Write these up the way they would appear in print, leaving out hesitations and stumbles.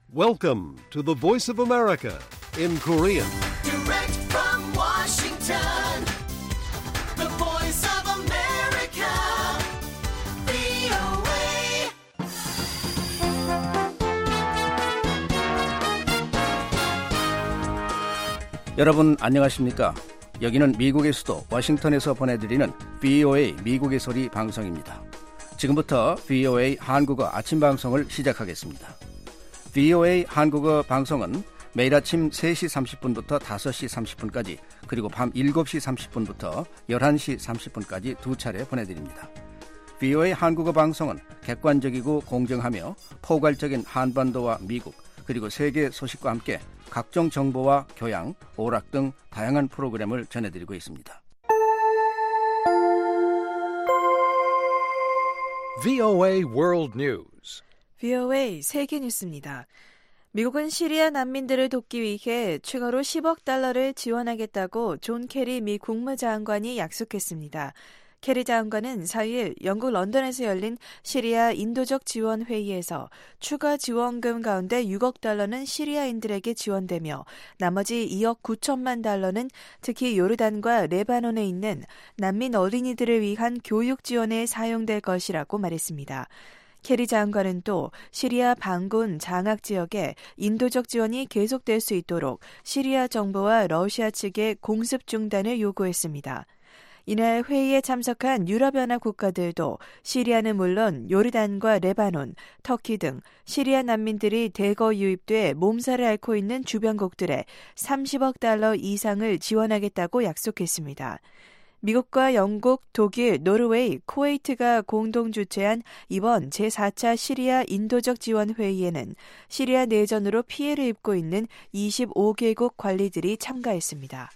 Welcome to the Voice of America in Korean. Direct from Washington, the Voice of America, VOA. 여러분 안녕하십니까? 여기는 미국의 수도 워싱턴에서 보내드리는 VOA 미국의 소리 방송입니다. 지금부터 VOA 한국어 아침 방송을 시작하겠습니다. VOA 한국어 방송은 매일 아침 3시 30분부터 5시 30분까지 그리고 밤 7시 30분부터 11시 30분까지 두 차례 보내드립니다. VOA 한국어 방송은 객관적이고 공정하며 포괄적인 한반도와 미국 그리고 세계 소식과 함께 각종 정보와 교양, 오락 등 다양한 프로그램을 전해드리고 있습니다. VOA World News. VOA 세계 뉴스입니다. 미국은 시리아 난민들을 돕기 위해 추가로 10억 달러를 지원하겠다고 존 캐리 미 국무장관이 약속했습니다. 캐리 장관은 4일 영국 런던에서 열린 시리아 인도적 지원 회의에서 추가 지원금 가운데 6억 달러는 시리아인들에게 지원되며 나머지 2억 9천만 달러는 특히 요르단과 레바논에 있는 난민 어린이들을 위한 교육 지원에 사용될 것이라고 말했습니다. 캐리 장관은 또 시리아 반군 장악 지역에 인도적 지원이 계속될 수 있도록 시리아 정부와 러시아 측의 공습 중단을 요구했습니다. 이날 회의에 참석한 유럽연합 국가들도 시리아는 물론 요르단과 레바논, 터키 등 시리아 난민들이 대거 유입돼 몸살을 앓고 있는 주변국들에 30억 달러 이상을 지원하겠다고 약속했습니다. 미국과 영국, 독일, 노르웨이, 쿠웨이트가 공동 주최한 이번 제4차 시리아 인도적 지원 회의에는 시리아 내전으로 피해를 입고 있는 25개국 관리들이 참가했습니다.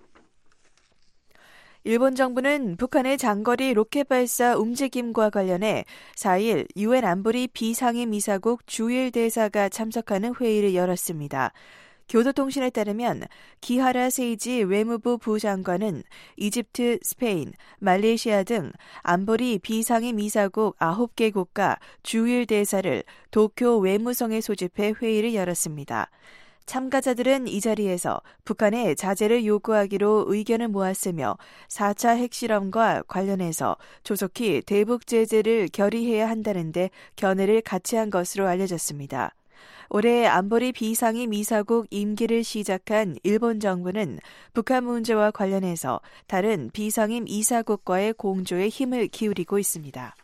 일본 정부는 북한의 장거리 로켓 발사 움직임과 관련해 4일 유엔 안보리 비상임이사국 주일 대사가 참석하는 회의를 열었습니다. 교도통신에 따르면 기하라 세이지 외무부 부장관은 이집트, 스페인, 말레이시아 등 안보리 비상임이사국 9개 국가 주일 대사를 도쿄 외무성에 소집해 회의를 열었습니다. 참가자들은 이 자리에서 북한의 자제를 요구하기로 의견을 모았으며 4차 핵실험과 관련해서 조속히 대북 제재를 결의해야 한다는데 견해를 같이 한 것으로 알려졌습니다. 올해 안보리 비상임 이사국 임기를 시작한 일본 정부는 북한 문제와 관련해서 다른 비상임 이사국과의 공조에 힘을 기울이고 있습니다.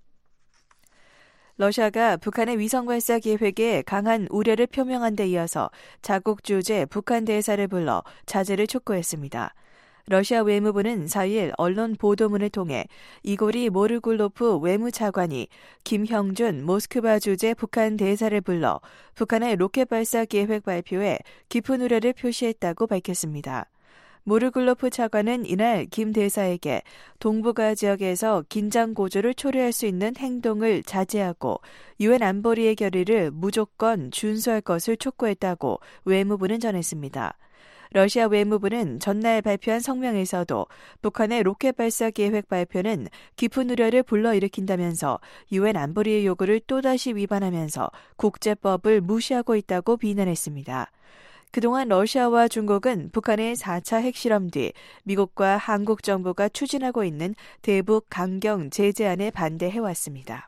러시아가 북한의 위성 발사 계획에 강한 우려를 표명한 데 이어서 자국 주재 북한 대사를 불러 자제를 촉구했습니다. 러시아 외무부는 4일 언론 보도문을 통해 이고리 모르굴로프 외무차관이 김형준 모스크바 주재 북한 대사를 불러 북한의 로켓 발사 계획 발표에 깊은 우려를 표시했다고 밝혔습니다. 모르굴로프 차관은 이날 김 대사에게 동북아 지역에서 긴장 고조를 초래할 수 있는 행동을 자제하고 유엔 안보리의 결의를 무조건 준수할 것을 촉구했다고 외무부는 전했습니다. 러시아 외무부는 전날 발표한 성명에서도 북한의 로켓 발사 계획 발표는 깊은 우려를 불러일으킨다면서 유엔 안보리의 요구를 또다시 위반하면서 국제법을 무시하고 있다고 비난했습니다. 그동안 러시아와 중국은 북한의 4차 핵실험 뒤 미국과 한국 정부가 추진하고 있는 대북 강경 제재안에 반대해왔습니다.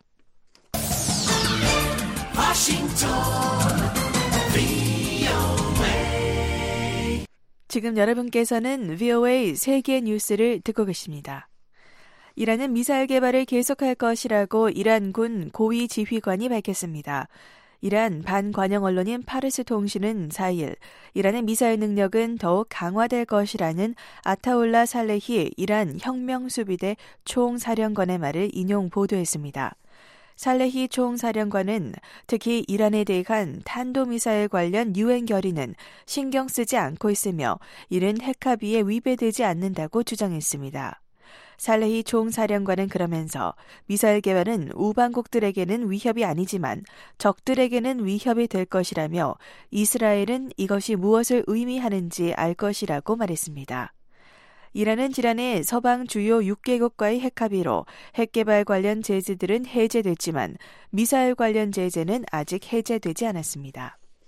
지금 여러분께서는 VOA 세계 뉴스를 듣고 계십니다. 이란은 미사일 개발을 계속할 것이라고 이란군 고위 지휘관이 밝혔습니다. 이란 반관영 언론인 파르스 통신은 4일 이란의 미사일 능력은 더욱 강화될 것이라는 아타올라 살레히 이란 혁명수비대 총사령관의 말을 인용 보도했습니다. 살레히 총사령관은 특히 이란에 대한 탄도미사일 관련 유엔 결의는 신경 쓰지 않고 있으며 이는 핵합의에 위배되지 않는다고 주장했습니다. 살레히 총사령관은 그러면서 미사일 개발은 우방국들에게는 위협이 아니지만 적들에게는 위협이 될 것이라며 이스라엘은 이것이 무엇을 의미하는지 알 것이라고 말했습니다. 이란은 지난해 서방 주요 6개국과의 핵합의로 핵개발 관련 제재들은 해제됐지만 미사일 관련 제재는 아직 해제되지 않았습니다.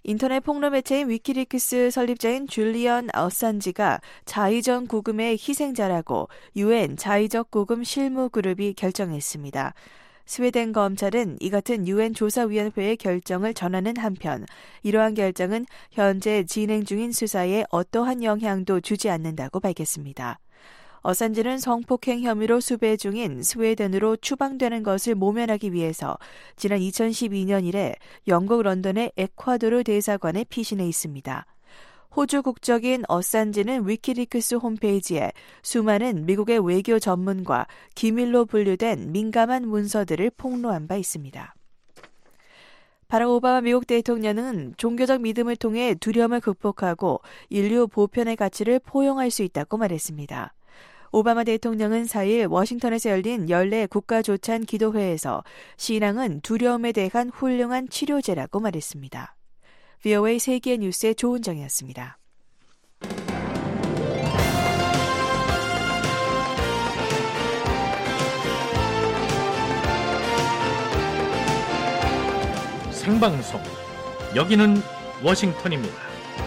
인터넷 폭로 매체인 위키리크스 설립자인 줄리언 어산지가 자의적 구금의 희생자라고 UN 자의적 구금 실무그룹이 결정했습니다. 스웨덴 검찰은 이 같은 UN 조사위원회의 결정을 전하는 한편 이러한 결정은 현재 진행 중인 수사에 어떠한 영향도 주지 않는다고 밝혔습니다. 어산지는 성폭행 혐의로 수배 중인 스웨덴으로 추방되는 것을 모면하기 위해서 지난 2012년 이래 영국 런던의 에콰도르 대사관에 피신해 있습니다. 호주 국적인 어산지는 위키리크스 홈페이지에 수많은 미국의 외교 전문과 기밀로 분류된 민감한 문서들을 폭로한 바 있습니다. 바락 오바마 미국 대통령은 종교적 믿음을 통해 두려움을 극복하고 인류 보편의 가치를 포용할 수 있다고 말했습니다. 오바마 대통령은 4일 워싱턴에서 열린 연례 국가조찬 기도회에서 신앙은 두려움에 대한 훌륭한 치료제라고 말했습니다. VOA 세계 뉴스의 조은정이었습니다. 생방송 여기는 워싱턴입니다.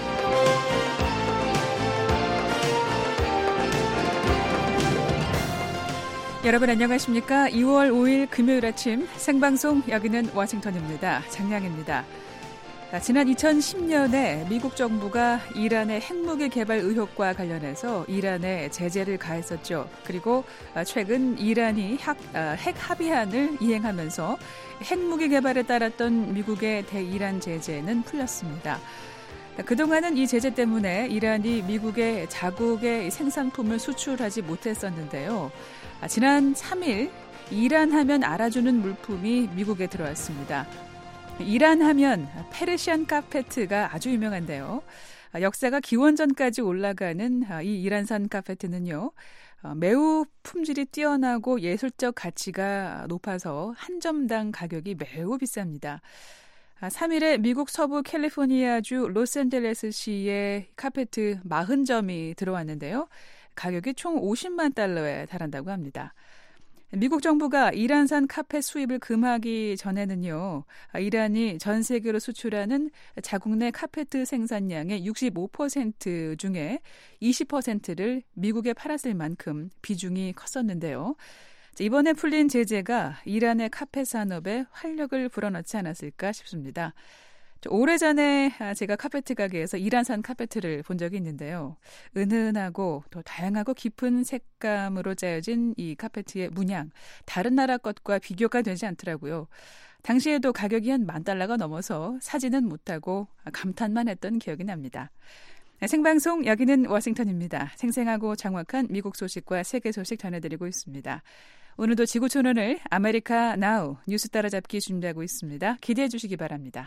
여러분 안녕하십니까? 2월 5일 금요일 아침 생방송 여기는 워싱턴입니다. 장량입니다. 지난 2010년에 미국 정부가 이란의 핵무기 개발 의혹과 관련해서 이란에 제재를 가했었죠. 그리고 최근 이란이 핵 합의안을 이행하면서 핵무기 개발에 따랐던 미국의 대이란 제재는 풀렸습니다. 그동안은 이 제재 때문에 이란이 미국의 자국의 생산품을 수출하지 못했었는데요. 지난 3일 이란 하면 알아주는 물품이 미국에 들어왔습니다. 이란 하면 페르시안 카페트가 아주 유명한데요. 역사가 기원전까지 올라가는 이 이란산 카페트는요. 매우 품질이 뛰어나고 예술적 가치가 높아서 한 점당 가격이 매우 비쌉니다. 3일에 미국 서부 캘리포니아주 로스앤젤레스시의 카페트 40점이 들어왔는데요. 가격이 총 50만 달러에 달한다고 합니다. 미국 정부가 이란산 카펫 수입을 금하기 전에는요, 이란이 전 세계로 수출하는 자국 내 카페트 생산량의 65% 중에 20%를 미국에 팔았을 만큼 비중이 컸었는데요. 이번에 풀린 제재가 이란의 카펫 산업에 활력을 불어넣지 않았을까 싶습니다. 오래전에 제가 카페트 가게에서 이란산 카페트를 본 적이 있는데요. 은은하고 또 다양하고 깊은 색감으로 짜여진 이 카페트의 문양, 다른 나라 것과 비교가 되지 않더라고요. 당시에도 가격이 한 $10,000가 넘어서 사지는 못하고 감탄만 했던 기억이 납니다. 생방송 여기는 워싱턴입니다. 생생하고 정확한 미국 소식과 세계 소식 전해드리고 있습니다. 오늘도 지구촌원을 아메리카 나우 뉴스 따라잡기 준비하고 있습니다. 기대해 주시기 바랍니다.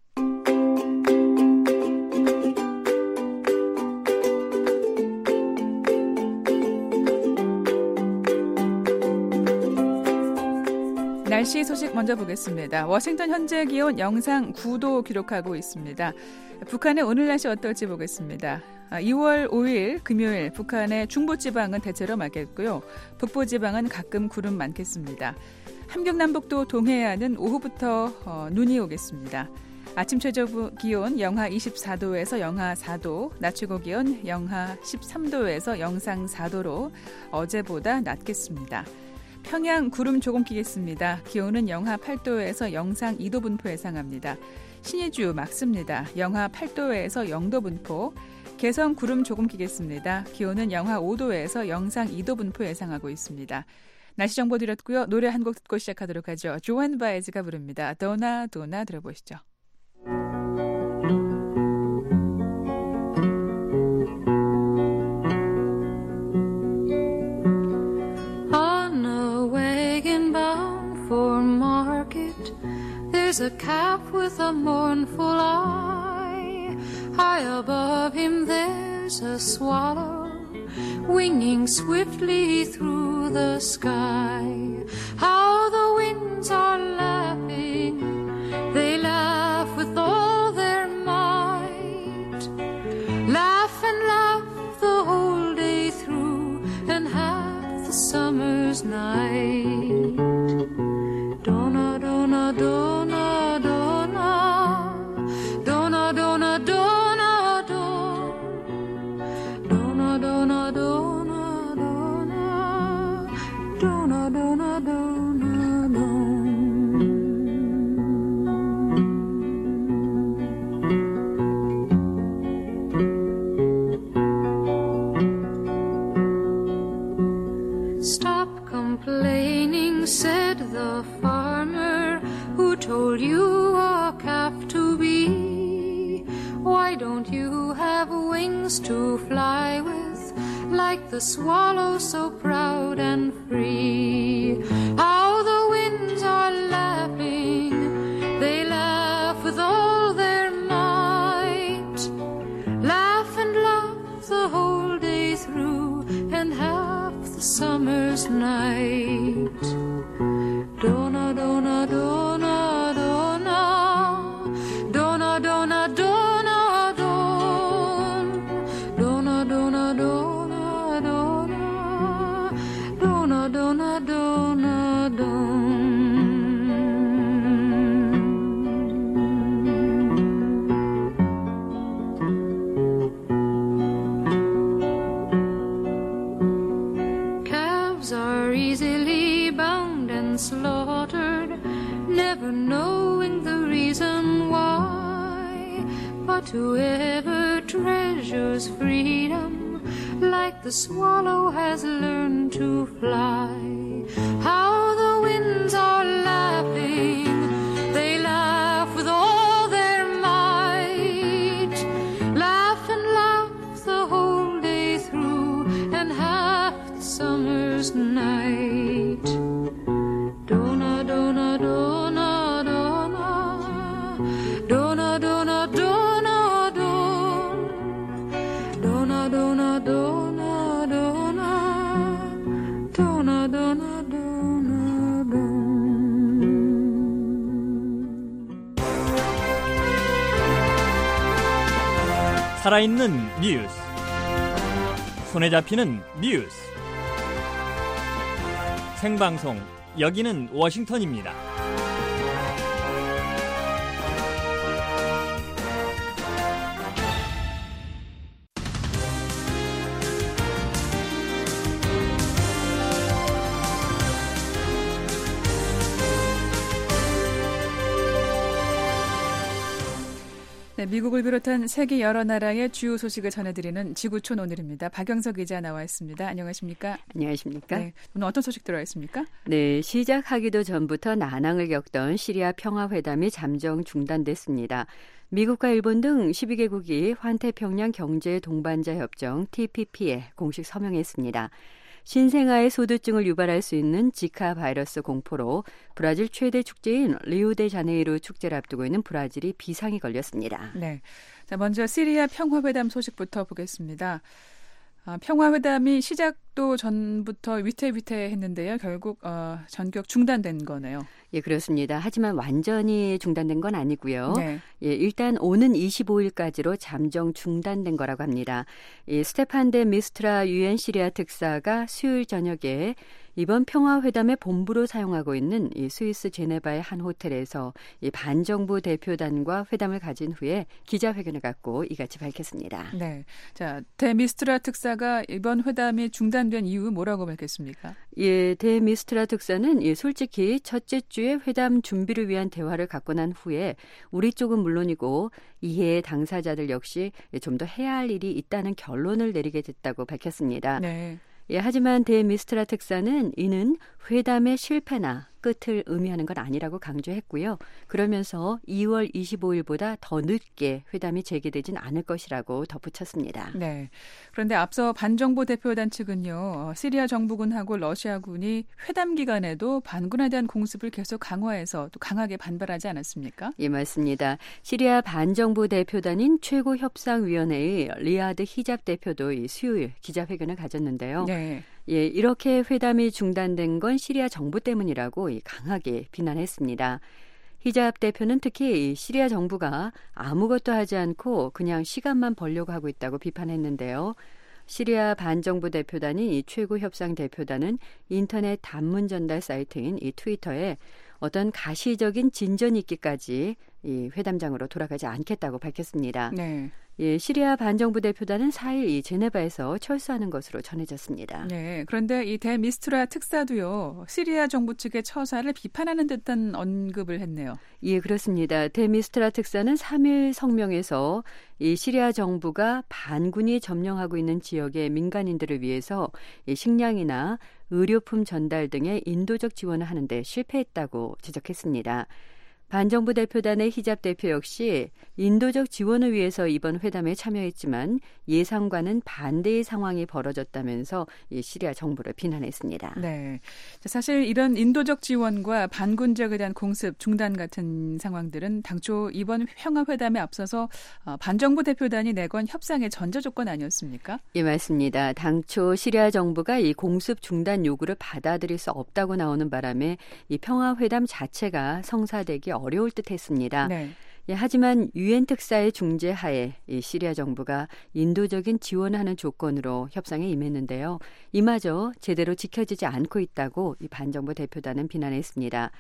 날씨 소식 먼저 보겠습니다. 워싱턴 현재 기온 영상 9도 기록하고 있습니다. 북한의 오늘 날씨 어떨지 보겠습니다. 2월 5일 금요일 북한의 중부지방은 대체로 맑겠고요. 북부지방은 가끔 구름 많겠습니다. 함경남북도 동해안은 오후부터 눈이 오겠습니다. 아침 최저 기온 영하 24도에서 영하 4도, 낮 최고 기온 영하 13도에서 영상 4도로 어제보다 낮겠습니다. 평양 구름 조금 끼겠습니다. 기온은 영하 8도에서 영상 2도 분포 예상합니다. 신의주 맑습니다. 영하 8도에서 0도 분포. 개성 구름 조금 끼겠습니다. 기온은 영하 5도에서 영상 2도 분포 예상하고 있습니다. 날씨 정보 드렸고요. 노래 한 곡 듣고 시작하도록 하죠. 조안 바이즈가 부릅니다. 도나 도나 들어보시죠. There's a calf with a mournful eye. High above him there's a swallow winging swiftly through the sky. How the winds are laughing, they laugh with all their might. Laugh and laugh the whole day through and half the summer's night. Donna, donna, donna, donna, donna, you a calf to be? Why don't you have wings to fly with, like the swallow so proud and free? How the winds are laughing, they laugh with all their might. Laugh and laugh the whole day through, and half the summer's night. Dona, dona, dona, dona, dona, dona, dona, dona, dona, dona, dona, dona, dona, dona, dona. Calves are easily bound and slaughtered, never knowing the reason why. But whoever treasures freedom, like the swallow has learned to fly. How the winds are laughing, they laugh with all their might. Laugh and laugh the whole day through, and half the summer's night. Dona, dona, dona, dona, dona, dona, dona, dona, dona, dona, dona, dona, dona, dona, dona. 살아있는 뉴스, 손에 잡히는 뉴스, 생방송, 여기는 워싱턴입니다. 네, 미국을 비롯한 세계 여러 나라의 주요 소식을 전해드리는 지구촌 오늘입니다. 박영석 기자 나와 있습니다. 안녕하십니까? 안녕하십니까? 네, 오늘 어떤 소식 들어와 있습니까? 네, 시작하기도 전부터 난항을 겪던 시리아 평화회담이 잠정 중단됐습니다. 미국과 일본 등 12개국이 환태평양 경제 동반자 협정 TPP에 공식 서명했습니다. 신생아의 소두증을 유발할 수 있는 지카 바이러스 공포로 브라질 최대 축제인 리우데자네이루 축제를 앞두고 있는 브라질이 비상이 걸렸습니다. 네, 자 먼저 시리아 평화회담 소식부터 보겠습니다. 평화회담이 시작도 전부터 위태위태했는데요. 결국 전격 중단된 거네요. 예, 그렇습니다. 하지만 완전히 중단된 건 아니고요. 네. 예, 일단 오는 25일까지로 잠정 중단된 거라고 합니다. 이 스테판 데 미스트라 유엔 시리아 특사가 수요일 저녁에 이번 평화회담의 본부로 사용하고 있는 이 스위스 제네바의 한 호텔에서 이 반정부 대표단과 회담을 가진 후에 기자회견을 갖고 이같이 밝혔습니다. 네, 자 데미스트라 특사가 이번 회담이 중단된 이유 뭐라고 밝혔습니까? 예, 데미스트라 특사는 솔직히 첫째 주에 회담 준비를 위한 대화를 갖고 난 후에 우리 쪽은 물론이고 이해 당사자들 역시 좀 더 해야 할 일이 있다는 결론을 내리게 됐다고 밝혔습니다. 네. 예, 하지만 데미스트라 특사는 이는 회담의 실패나 끝을 의미하는 건 아니라고 강조했고요. 그러면서 2월 25일보다 더 늦게 회담이 재개되진 않을 것이라고 덧붙였습니다. 네. 그런데 앞서 반정부 대표단 측은요. 시리아 정부군하고 러시아군이 회담 기간에도 반군에 대한 공습을 계속 강화해서 또 강하게 반발하지 않았습니까? 예, 맞습니다. 시리아 반정부 대표단인 최고협상위원회의 리아드 히잡 대표도 수요일 기자회견을 가졌는데요. 네. 예, 이렇게 회담이 중단된 건 시리아 정부 때문이라고 강하게 비난했습니다. 히잡 대표는 특히 시리아 정부가 아무것도 하지 않고 그냥 시간만 벌려고 하고 있다고 비판했는데요. 시리아 반정부 대표단인 최고협상 대표단은 인터넷 단문 전달 사이트인 트위터에 어떤 가시적인 진전이 있기까지 이 회담장으로 돌아가지 않겠다고 밝혔습니다. 네. 예, 시리아 반정부 대표단은 4일 제네바에서 철수하는 것으로 전해졌습니다. 네, 그런데 이 데미스트라 특사도요, 시리아 정부 측의 처사를 비판하는 듯한 언급을 했네요. 예, 그렇습니다. 데미스트라 특사는 3일 성명에서 이 시리아 정부가 반군이 점령하고 있는 지역의 민간인들을 위해서 식량이나 의료품 전달 등의 인도적 지원을 하는데 실패했다고 지적했습니다. 반정부 대표단의 히잡 대표 역시 인도적 지원을 위해서 이번 회담에 참여했지만 예상과는 반대의 상황이 벌어졌다면서 이 시리아 정부를 비난했습니다. 네, 사실 이런 인도적 지원과 반군적에 대한 공습 중단 같은 상황들은 당초 이번 평화회담에 앞서서 반정부 대표단이 내건 협상의 전제조건 아니었습니까? 예, 맞습니다. 당초 시리아 정부가 이 공습 중단 요구를 받아들일 수 없다고 나오는 바람에 이 평화회담 자체가 성사되기 어려울 듯했습니다. 네. 예, 하지만 유엔 특사의 중재하에 이 시리아 정부가 인도적인 지원하는 조건으로 협상에 임했는데요. 이마저 제대로 지켜지지 않고 있다고 이 반정부 대표단은 비난했습니다.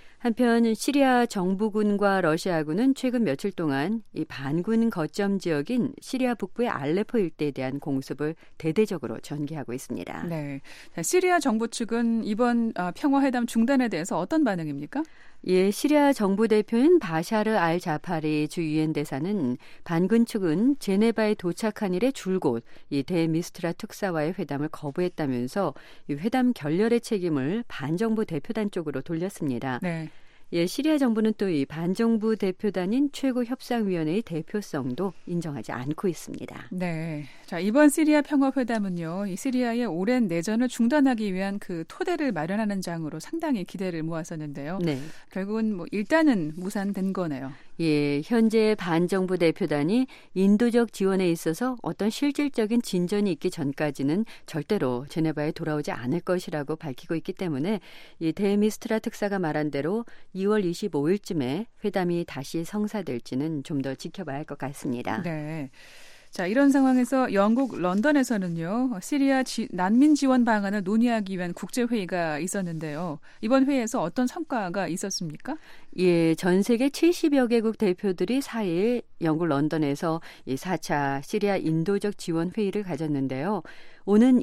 한편 시리아 정부군과 러시아군은 최근 며칠 동안 이 반군 거점 지역인 시리아 북부의 알레포 일대에 대한 공습을 대대적으로 전개하고 있습니다. 네, 시리아 정부 측은 이번 평화회담 중단에 대해서 어떤 반응입니까? 예, 시리아 정부 대표인 바샤르 알 자파리 주 유엔 대사는 반군 측은 제네바에 도착한 이래 줄곧 이 대미스트라 특사와의 회담을 거부했다면서 이 회담 결렬의 책임을 반정부 대표단 쪽으로 돌렸습니다. 네. 예, 시리아 정부는 또 이 반정부 대표단인 최고협상위원회의 대표성도 인정하지 않고 있습니다. 네, 자 이번 시리아 평화회담은요, 이 시리아의 오랜 내전을 중단하기 위한 그 토대를 마련하는 장으로 상당히 기대를 모았었는데요. 네. 결국은 일단은 무산된 거네요. 예, 현재 반정부 대표단이 인도적 지원에 있어서 어떤 실질적인 진전이 있기 전까지는 절대로 제네바에 돌아오지 않을 것이라고 밝히고 있기 때문에 이 대미스트라 특사가 말한 대로 2월 25일쯤에 회담이 다시 성사될지는 좀 더 지켜봐야 할 것 같습니다. 네. 자, 이런 상황에서 영국 런던에서는요, 시리아 난민 지원 방안을 논의하기 위한 국제회의가 있었는데요. 이번 회의에서 어떤 성과가 있었습니까? 예, 전 세계 70여 개국 대표들이 4일 영국 런던에서 이 4차 시리아 인도적 지원 회의를 가졌는데요. 오는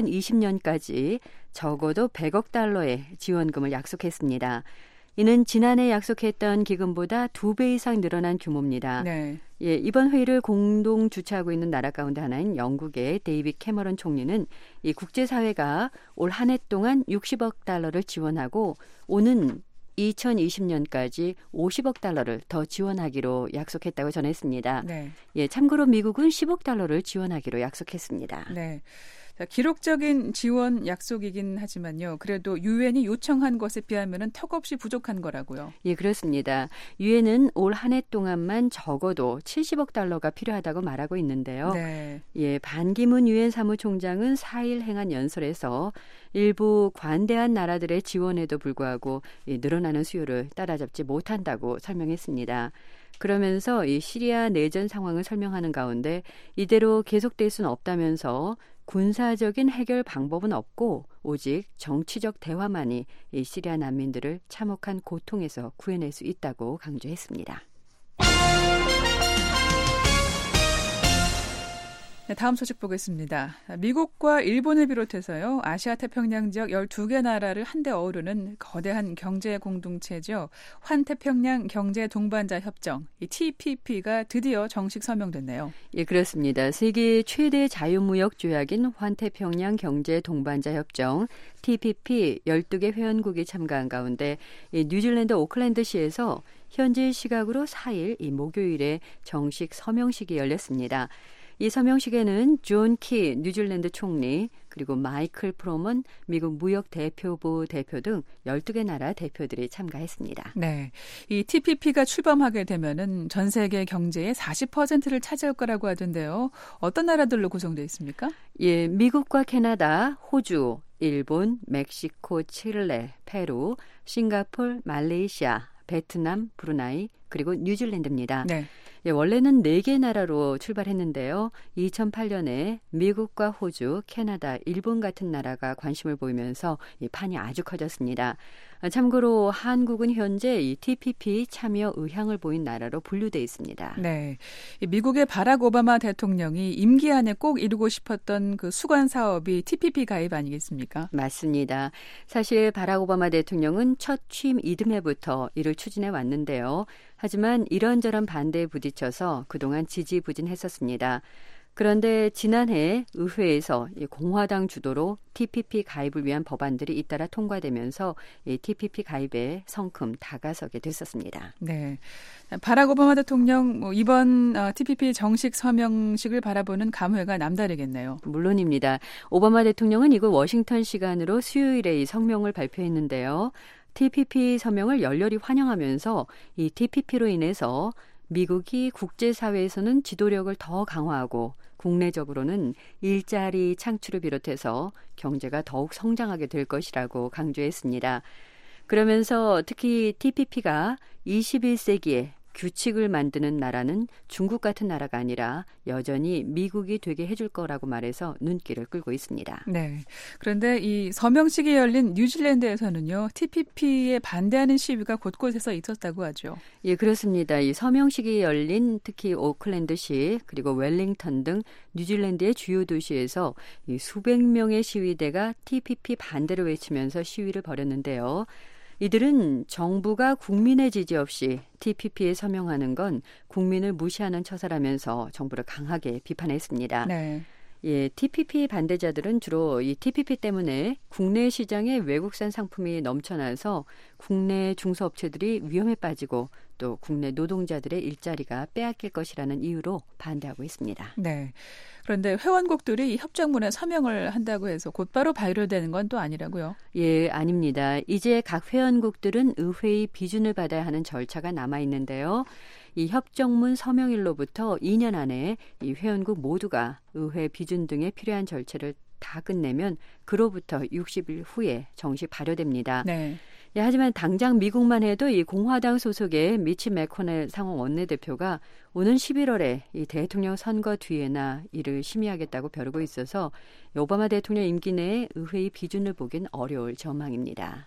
2020년까지 적어도 100억 달러의 지원금을 약속했습니다. 이는 지난해 약속했던 기금보다 2배 이상 늘어난 규모입니다. 네. 예, 이번 회의를 공동 주최하고 있는 나라 가운데 하나인 영국의 데이빗 캐머런 총리는 이 국제사회가 올 한 해 동안 60억 달러를 지원하고 오는 2020년까지 50억 달러를 더 지원하기로 약속했다고 전했습니다. 네. 예, 참고로 미국은 10억 달러를 지원하기로 약속했습니다. 네. 자, 기록적인 지원 약속이긴 하지만요. 그래도 유엔이 요청한 것에 비하면은 턱없이 부족한 거라고요. 예, 그렇습니다. 유엔은 올 한 해 동안만 적어도 70억 달러가 필요하다고 말하고 있는데요. 네. 예, 반기문 유엔 사무총장은 4일 행한 연설에서 일부 관대한 나라들의 지원에도 불구하고 늘어나는 수요를 따라잡지 못한다고 설명했습니다. 그러면서 이 시리아 내전 상황을 설명하는 가운데 이대로 계속될 수는 없다면서 군사적인 해결 방법은 없고 오직 정치적 대화만이 이 시리아 난민들을 참혹한 고통에서 구해낼 수 있다고 강조했습니다. 네, 다음 소식 보겠습니다. 미국과 일본을 비롯해서요, 아시아 태평양 지역 12개 나라를 한데 어우르는 거대한 경제 공동체죠. 환태평양 경제 동반자 협정, 이 TPP가 드디어 정식 서명됐네요. 예, 그렇습니다. 세계 최대 자유무역 조약인 환태평양 경제 동반자 협정 TPP 12개 회원국이 참가한 가운데 뉴질랜드 오클랜드시에서 현지 시각으로 4일 이 목요일에 정식 서명식이 열렸습니다. 이 서명식에는 존 키 뉴질랜드 총리 그리고 마이클 프로먼 미국 무역대표부 대표 등 12개 나라 대표들이 참가했습니다. 네, 이 TPP가 출범하게 되면은 전 세계 경제의 40%를 차지할 거라고 하던데요. 어떤 나라들로 구성되어 있습니까? 예, 미국과 캐나다, 호주, 일본, 멕시코, 칠레, 페루, 싱가폴, 말레이시아, 베트남, 브루나이, 그리고 뉴질랜드입니다. 네. 예, 원래는 4개 나라로 출발했는데요. 2008년에 미국과 호주, 캐나다, 일본 같은 나라가 관심을 보이면서 이 판이 아주 커졌습니다. 참고로 한국은 현재 이 TPP 참여 의향을 보인 나라로 분류돼 있습니다. 네, 미국의 바락 오바마 대통령이 임기 안에 꼭 이루고 싶었던 그 수관 사업이 TPP 가입 아니겠습니까? 맞습니다. 사실 바락 오바마 대통령은 첫 취임 이듬해부터 이를 추진해 왔는데요. 하지만 이런저런 반대에 부딪혀서 그동안 지지부진했었습니다. 그런데 지난해 의회에서 이 공화당 주도로 TPP 가입을 위한 법안들이 잇따라 통과되면서 이 TPP 가입에 성큼 다가서게 됐었습니다. 네, 바락 오바마 대통령 이번 TPP 정식 서명식을 바라보는 감회가 남다르겠네요. 물론입니다. 오바마 대통령은 이곳 워싱턴 시간으로 수요일에 이 성명을 발표했는데요. TPP 서명을 열렬히 환영하면서 이 TPP로 인해서 미국이 국제사회에서는 지도력을 더 강화하고 국내적으로는 일자리 창출을 비롯해서 경제가 더욱 성장하게 될 것이라고 강조했습니다. 그러면서 특히 TPP가 21세기에 규칙을 만드는 나라는 중국 같은 나라가 아니라 여전히 미국이 되게 해줄 거라고 말해서 눈길을 끌고 있습니다. 네. 그런데 이 서명식이 열린 뉴질랜드에서는요, TPP에 반대하는 시위가 곳곳에서 있었다고 하죠. 예, 그렇습니다. 이 서명식이 열린 특히 오클랜드시 그리고 웰링턴 등 뉴질랜드의 주요 도시에서 이 수백 명의 시위대가 TPP 반대를 외치면서 시위를 벌였는데요. 이들은 정부가 국민의 지지 없이 TPP에 서명하는 건 국민을 무시하는 처사라면서 정부를 강하게 비판했습니다. 네. 예, TPP 반대자들은 주로 이 TPP 때문에 국내 시장에 외국산 상품이 넘쳐나서 국내 중소업체들이 위험에 빠지고 또 국내 노동자들의 일자리가 빼앗길 것이라는 이유로 반대하고 있습니다. 네. 그런데 회원국들이 이 협정문에 서명을 한다고 해서 곧바로 발효되는 건 또 아니라고요? 예, 아닙니다. 이제 각 회원국들은 의회의 비준을 받아야 하는 절차가 남아 있는데요. 이 협정문 서명일로부터 2년 안에 이 회원국 모두가 의회 비준 등에 필요한 절차를 다 끝내면 그로부터 60일 후에 정식 발효됩니다. 네. 예, 하지만 당장 미국만 해도 이 공화당 소속의 미치 매코넬 상원 원내대표가 오는 11월에 이 대통령 선거 뒤에나 이를 심의하겠다고 벼르고 있어서 오바마 대통령 임기 내에 의회의 비준을 보긴 어려울 전망입니다.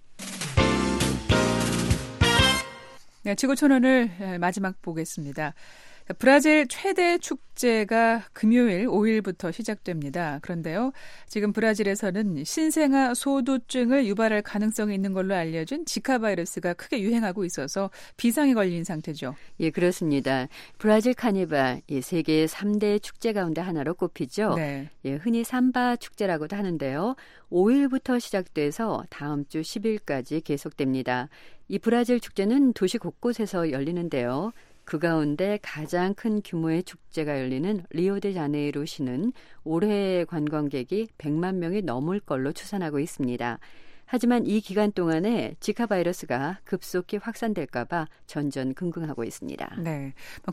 네, 지구촌원을 마지막 보겠습니다. 브라질 최대 축제가 금요일 5일부터 시작됩니다. 그런데요, 지금 브라질에서는 신생아 소두증을 유발할 가능성이 있는 걸로 알려진 지카 바이러스가 크게 유행하고 있어서 비상에 걸린 상태죠. 예, 그렇습니다. 브라질 카니발, 세계 3대 축제 가운데 하나로 꼽히죠. 네. 예, 흔히 삼바 축제라고도 하는데요. 5일부터 시작돼서 다음 주 10일까지 계속됩니다. 이 브라질 축제는 도시 곳곳에서 열리는데요. 그 가운데 가장 큰 규모의 축제가 열리는 리오데자네이루시는 올해 관광객이 100만 명이 넘을 걸로 추산하고 있습니다. 하지만 이 기간 동안에 지카 바이러스가 급속히 확산될까 봐 전전긍긍하고 있습니다. 네,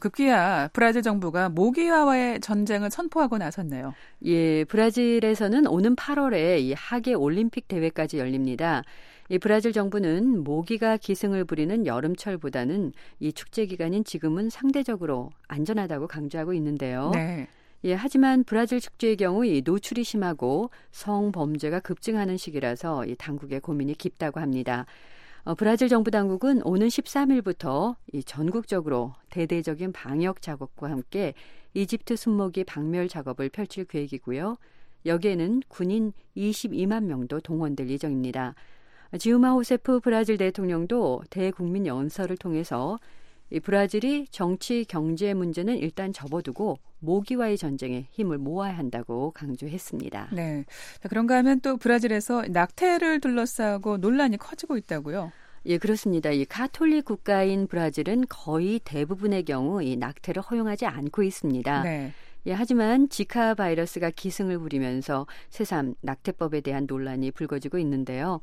급기야 브라질 정부가 모기와의 전쟁을 선포하고 나섰네요. 예, 브라질에서는 오는 8월에 이 하계 올림픽 대회까지 열립니다. 이 브라질 정부는 모기가 기승을 부리는 여름철보다는 이 축제 기간인 지금은 상대적으로 안전하다고 강조하고 있는데요. 네. 예, 하지만 브라질 축제의 경우 이 노출이 심하고 성범죄가 급증하는 시기라서 이 당국의 고민이 깊다고 합니다. 브라질 정부 당국은 오는 13일부터 이 전국적으로 대대적인 방역 작업과 함께 이집트 순모기 박멸 작업을 펼칠 계획이고요. 여기에는 군인 22만 명도 동원될 예정입니다. 지우마 호세프 브라질 대통령도 대국민 연설을 통해서 이 브라질이 정치, 경제 문제는 일단 접어두고 모기와의 전쟁에 힘을 모아야 한다고 강조했습니다. 네. 자, 그런가 하면 또 브라질에서 낙태를 둘러싸고 논란이 커지고 있다고요? 예, 그렇습니다. 이 가톨릭 국가인 브라질은 거의 대부분의 경우 이 낙태를 허용하지 않고 있습니다. 네. 예, 하지만 지카 바이러스가 기승을 부리면서 새삼 낙태법에 대한 논란이 불거지고 있는데요.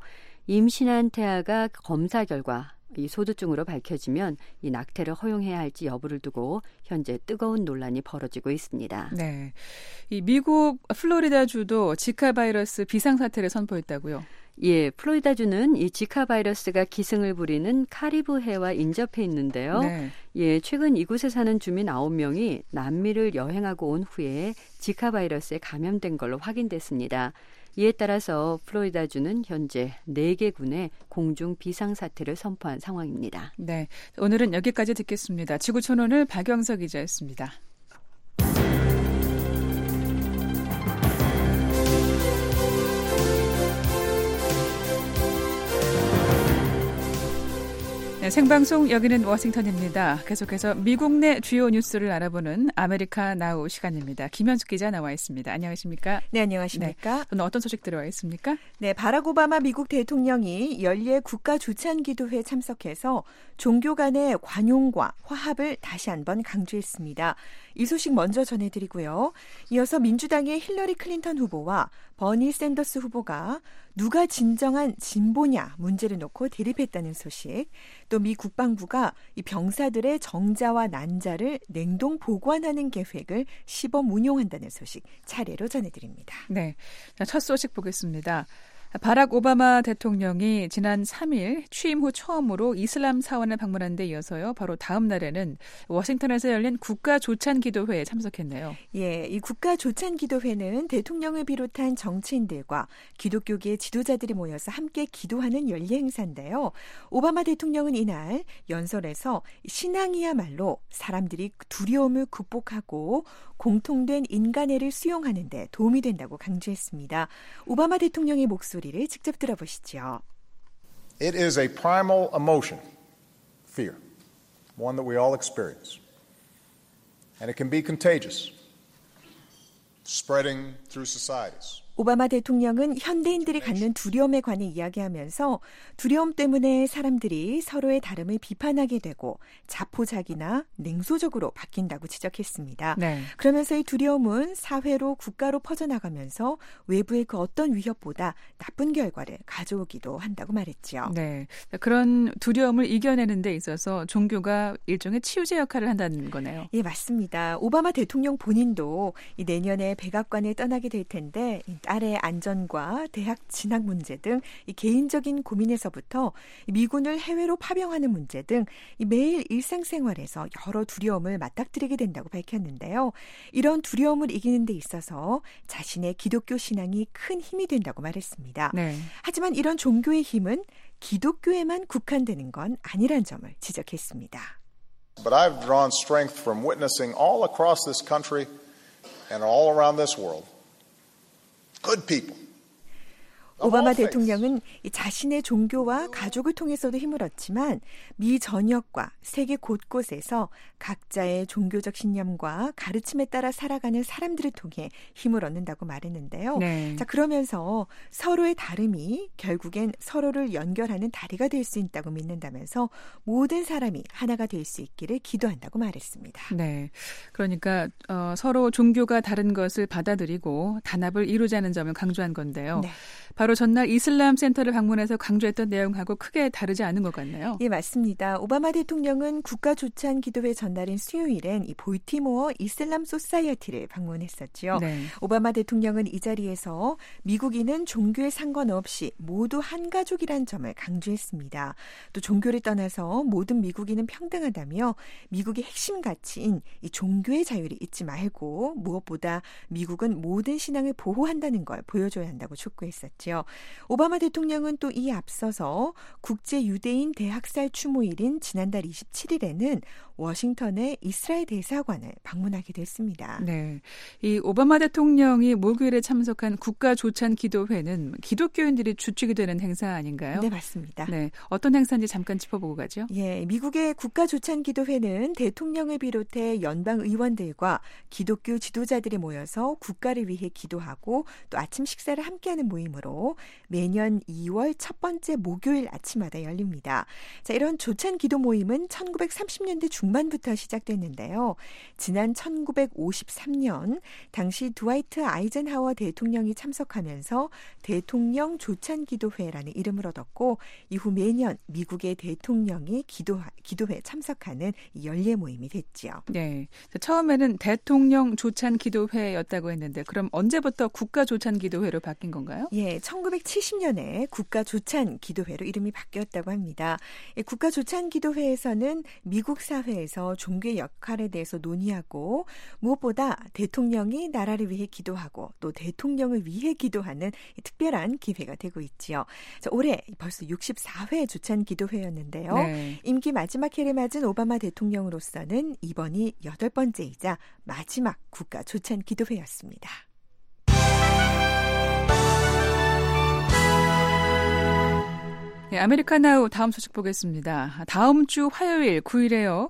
임신한 태아가 검사 결과 이 소두증으로 밝혀지면 이 낙태를 허용해야 할지 여부를 두고 현재 뜨거운 논란이 벌어지고 있습니다. 네, 이 미국 플로리다주도 지카 바이러스 비상사태를 선포했다고요? 예, 플로리다주는 이 지카 바이러스가 기승을 부리는 카리브 해와 인접해 있는데요. 네. 예, 최근 이곳에 사는 주민 9명이 남미를 여행하고 온 후에 지카 바이러스에 감염된 걸로 확인됐습니다. 이에 따라서 플로리다주는 현재 4개 군에 공중 비상사태를 선포한 상황입니다. 네, 오늘은 여기까지 듣겠습니다. 지구촌오늘 박영석 기자였습니다. 네, 생방송 여기는 워싱턴입니다. 계속해서 미국 내 주요 뉴스를 알아보는 아메리카 나우 시간입니다. 김현숙 기자 나와 있습니다. 안녕하십니까? 네, 안녕하십니까? 네, 오늘 어떤 소식 들어와 있습니까? 네, 바락 오바마 미국 대통령이 연례 국가 조찬 기도회에 참석해서 종교 간의 관용과 화합을 다시 한번 강조했습니다. 이 소식 먼저 전해드리고요. 이어서 민주당의 힐러리 클린턴 후보와 버니 샌더스 후보가 누가 진정한 진보냐 문제를 놓고 대립했다는 소식, 또 미 국방부가 이 병사들의 정자와 난자를 냉동 보관하는 계획을 시범 운용한다는 소식 차례로 전해드립니다. 네, 첫 소식 보겠습니다. 바락 오바마 대통령이 지난 3일 취임 후 처음으로 이슬람 사원을 방문한 데 이어서요. 바로 다음 날에는 워싱턴에서 열린 국가 조찬 기도회에 참석했네요. 예, 이 국가 조찬 기도회는 대통령을 비롯한 정치인들과 기독교계의 지도자들이 모여서 함께 기도하는 연례 행사인데요. 오바마 대통령은 이날 연설에서 신앙이야말로 사람들이 두려움을 극복하고 공통된 인간애를 수용하는 데 도움이 된다고 강조했습니다. 오바마 대통령의 목소리를 직접 들어보시죠. It is a primal emotion, fear, one that we all experience. And it can be contagious, spreading through societies. 오바마 대통령은 현대인들이 갖는 두려움에 관해 이야기하면서 두려움 때문에 사람들이 서로의 다름을 비판하게 되고 자포자기나 냉소적으로 바뀐다고 지적했습니다. 네. 그러면서 이 두려움은 사회로 국가로 퍼져나가면서 외부의 그 어떤 위협보다 나쁜 결과를 가져오기도 한다고 말했죠. 네, 그런 두려움을 이겨내는 데 있어서 종교가 일종의 치유제 역할을 한다는 거네요. 예, 맞습니다. 오바마 대통령 본인도 이 내년에 백악관을 떠나게 될 텐데 딸의 안전과 대학 진학 문제 등 이 개인적인 고민에서부터 미군을 해외로 파병하는 문제 등 매일 일상생활에서 여러 두려움을 맞닥뜨리게 된다고 밝혔는데요. 이런 두려움을 이기는 데 있어서 자신의 기독교 신앙이 큰 힘이 된다고 말했습니다. 네. 하지만 이런 종교의 힘은 기독교에만 국한되는 건 아니란 점을 지적했습니다. But I've drawn strength from witnessing all across this country and all around this world. Good people. 오바마 대통령은 자신의 종교와 가족을 통해서도 힘을 얻지만 미 전역과 세계 곳곳에서 각자의 종교적 신념과 가르침에 따라 살아가는 사람들을 통해 힘을 얻는다고 말했는데요. 네. 자, 그러면서 서로의 다름이 결국엔 서로를 연결하는 다리가 될 수 있다고 믿는다면서 모든 사람이 하나가 될 수 있기를 기도한다고 말했습니다. 네, 그러니까 서로 종교가 다른 것을 받아들이고 단합을 이루자는 점을 강조한 건데요. 네. 바로 전날 이슬람 센터를 방문해서 강조했던 내용하고 크게 다르지 않은 것 같네요. 예, 맞습니다. 오바마 대통령은 국가 조찬 기도회 전날인 수요일엔 이 볼티모어 이슬람 소사이어티를 방문했었죠. 네. 오바마 대통령은 이 자리에서 미국인은 종교에 상관없이 모두 한 가족이란 점을 강조했습니다. 또 종교를 떠나서 모든 미국인은 평등하다며 미국의 핵심 가치인 이 종교의 자유를 잊지 말고 무엇보다 미국은 모든 신앙을 보호한다는 걸 보여줘야 한다고 촉구했었죠. 오바마 대통령은 또 이에 앞서서 국제 유대인 대학살 추모일인 지난달 27일에는 워싱턴의 이스라엘 대사관을 방문하게 됐습니다. 네, 이 오바마 대통령이 목요일에 참석한 국가 조찬 기도회는 기독교인들이 주축이 되는 행사 아닌가요? 네, 맞습니다. 네, 어떤 행사인지 잠깐 짚어보고 가죠. 예, 미국의 국가 조찬 기도회는 대통령을 비롯해 연방 의원들과 기독교 지도자들이 모여서 국가를 위해 기도하고 또 아침 식사를 함께하는 모임으로 매년 2월 첫 번째 목요일 아침마다 열립니다. 자, 이런 조찬 기도 모임은 1930년대 중반부터 시작됐는데요. 지난 1953년 당시 드와이트 아이젠하워 대통령이 참석하면서 대통령 조찬 기도회라는 이름을 얻었고 이후 매년 미국의 대통령이 기도회에 참석하는 연례 모임이 됐죠. 네, 처음에는 대통령 조찬 기도회였다고 했는데 그럼 언제부터 국가 조찬 기도회로 바뀐 건가요? 예, 1970년에 국가 조찬 기도회로 이름이 바뀌었다고 합니다. 국가 조찬 기도회에서는 미국 사회에서 종교의 역할에 대해서 논의하고 무엇보다 대통령이 나라를 위해 기도하고 또 대통령을 위해 기도하는 특별한 기회가 되고 있지요. 자, 올해 벌써 64회 조찬 기도회였는데요. 네. 임기 마지막 해를 맞은 오바마 대통령으로서는 이번이 8번째이자 마지막 국가 조찬 기도회였습니다. 네, 아메리카나우 다음 소식 보겠습니다. 다음 주 화요일 9일에요.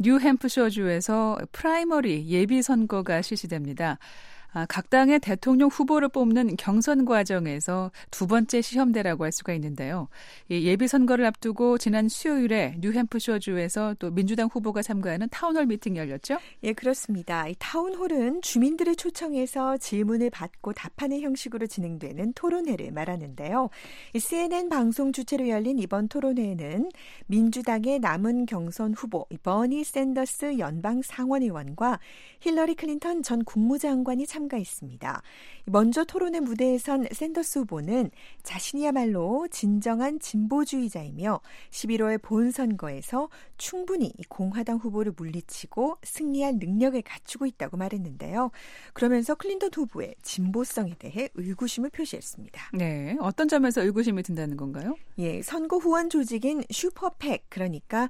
뉴햄프셔주에서 프라이머리 예비선거가 실시됩니다. 각 당의 대통령 후보를 뽑는 경선 과정에서 두 번째 시험대라고 할 수가 있는데요. 이 예비선거를 앞두고 지난 수요일에 뉴햄프셔주에서 또 민주당 후보가 참가하는 타운홀 미팅이 열렸죠? 예, 그렇습니다. 이 타운홀은 주민들을 초청해서 질문을 받고 답하는 형식으로 진행되는 토론회를 말하는데요. 이 CNN 방송 주최로 열린 이번 토론회에는 민주당의 남은 경선 후보 버니 샌더스 연방 상원의원과 힐러리 클린턴 전 국무장관이 참가했습니다. 먼저 토론회 무대에 선 샌더스 후보는 자신이야말로 진정한 진보주의자이며 11월 본선거에서 충분히 공화당 후보를 물리치고 승리할 능력을 갖추고 있다고 말했는데요. 그러면서 클린턴 후보의 진보성에 대해 의구심을 표시했습니다. 네, 어떤 점에서 의구심이 든다는 건가요? 예, 선거 후원 조직인 슈퍼팩, 그러니까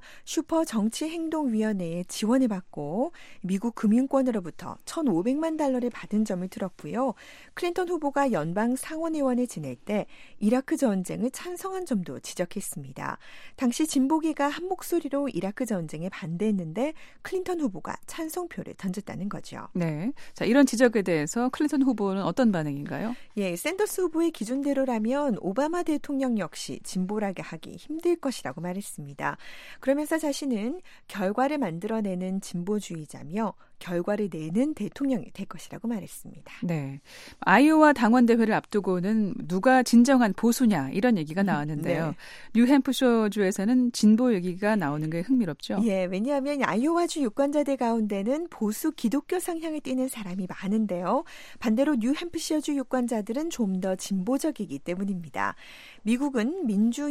슈퍼정치행동위원회의 지원을 받고 미국 금융권으로부터 1,500만 달러를 받은 점을 들었고요. 클린턴 후보가 연방 상원의원을 지낼 때 이라크 전쟁을 찬성한 점도 지적했습니다. 당시 진보계가 한 목소리로 이라크 전쟁에 반대했는데 클린턴 후보가 찬성표를 던졌다는 거죠. 네, 자 이런 지적에 대해서 클린턴 후보는 어떤 반응인가요? 예, 샌더스 후보의 기준대로라면 오바마 대통령 역시 진보라게 하기 힘들 것이라고 말했습니다. 그러면서 자신은 결과를 만들어내는 진보주의자며 결과를 내는 대통령이 될 것이라고 말했습니다. 네, 아이오와 당원대회를 앞두고는 누가 진정한 보수냐 이런 얘기가 나왔는데요. 네. 뉴햄프셔주에서는 진보 얘기가 나오는 게 흥미롭죠. 예, 왜냐하면 아이오와주 유권자들 가운데는 보수 기독교 성향을 띠는 사람이 많은데요. 반대로 뉴햄프셔주 유권자들은 좀 더 진보적이기 때문입니다. 미국은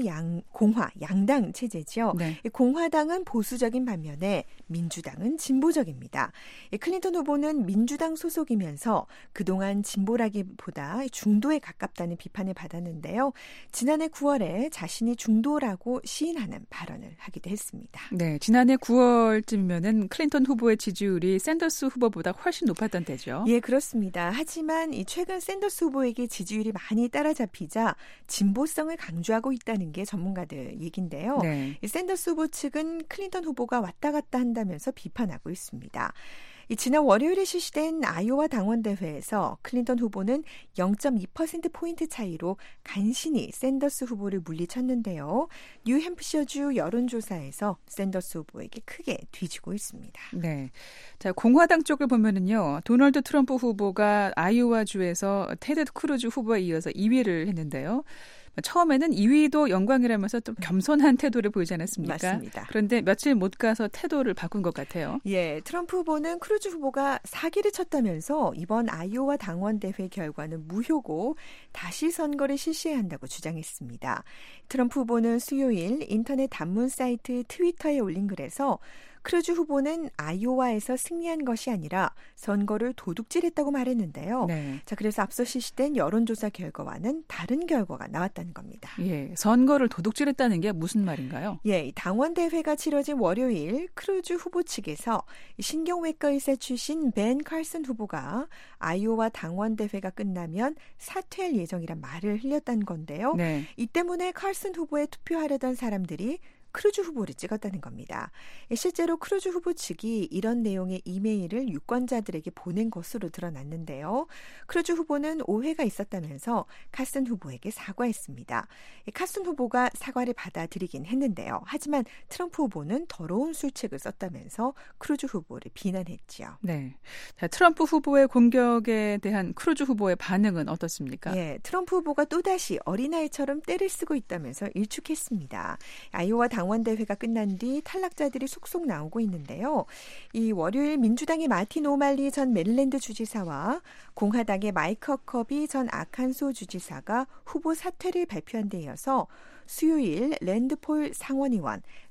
공화, 양당 체제죠. 네. 공화당은 보수적인 반면에 민주당은 진보적입니다. 클린턴 후보는 민주당 소속이면서 그동안 진보라기보다 중도에 가깝다는 비판을 받았는데요. 지난해 9월에 자신이 중도라고 시인하는 발언을 하기도 했습니다. 네, 지난해 9월쯤이면은 클린턴 후보의 지지율이 샌더스 후보보다 훨씬 높았던 때죠. 예, 그렇습니다. 하지만 최근 샌더스 후보에게 지지율이 많이 따라잡히자 진보성을 강조하고 있다는 게 전문가들 얘기인데요. 네. 샌더스 후보 측은 클린턴 후보가 왔다 갔다 한다면서 비판하고 있습니다. 지난 월요일에 실시된 아이오와 당원대회에서 클린턴 후보는 0.2%포인트 차이로 간신히 샌더스 후보를 물리쳤는데요. 뉴햄프셔주 여론조사에서 샌더스 후보에게 크게 뒤지고 있습니다. 네, 자 공화당 쪽을 보면은요, 도널드 트럼프 후보가 아이오와주에서 테드 크루즈 후보에 이어서 2위를 했는데요. 처음에는 2위도 영광이라면서 좀 겸손한 태도를 보이지 않았습니까? 맞습니다. 그런데 며칠 못 가서 태도를 바꾼 것 같아요. 예, 트럼프 후보는 크루즈 후보가 사기를 쳤다면서 이번 아이오와 당원대회 결과는 무효고 다시 선거를 실시해야 한다고 주장했습니다. 트럼프 후보는 수요일 인터넷 단문 사이트 트위터에 올린 글에서 크루즈 후보는 아이오와에서 승리한 것이 아니라 선거를 도둑질했다고 말했는데요. 네. 자, 그래서 앞서 실시된 여론조사 결과와는 다른 결과가 나왔다는 겁니다. 예, 선거를 도둑질했다는 게 무슨 말인가요? 예, 당원대회가 치러진 월요일 크루즈 후보 측에서 신경외과 의사 출신 벤 칼슨 후보가 아이오와 당원대회가 끝나면 사퇴할 예정이란 말을 흘렸다는 건데요. 네. 이 때문에 칼슨 후보에 투표하려던 사람들이 크루즈 후보를 찍었다는 겁니다. 실제로 크루즈 후보 측이 이런 내용의 이메일을 유권자들에게 보낸 것으로 드러났는데요. 크루즈 후보는 오해가 있었다면서 카슨 후보에게 사과했습니다. 카슨 후보가 사과를 받아들이긴 했는데요. 하지만 트럼프 후보는 더러운 술책을 썼다면서 크루즈 후보를 비난했죠. 네, 자, 트럼프 후보의 공격에 대한 크루즈 후보의 반응은 어떻습니까? 예, 트럼프 후보가 또다시 어린아이처럼 떼를 쓰고 있다면서 일축했습니다. 아이오와 당원대회가 끝난 뒤 탈락자들이 속속 나오고 있는데요. 이 월요일 민주당의 마틴 오말리 전 메릴랜드 주지사와 공화당의 마이크 허커비 전 아칸소 주지사가 후보 사퇴를 발표한 데 이어서 수요일 랜드폴 상원의원,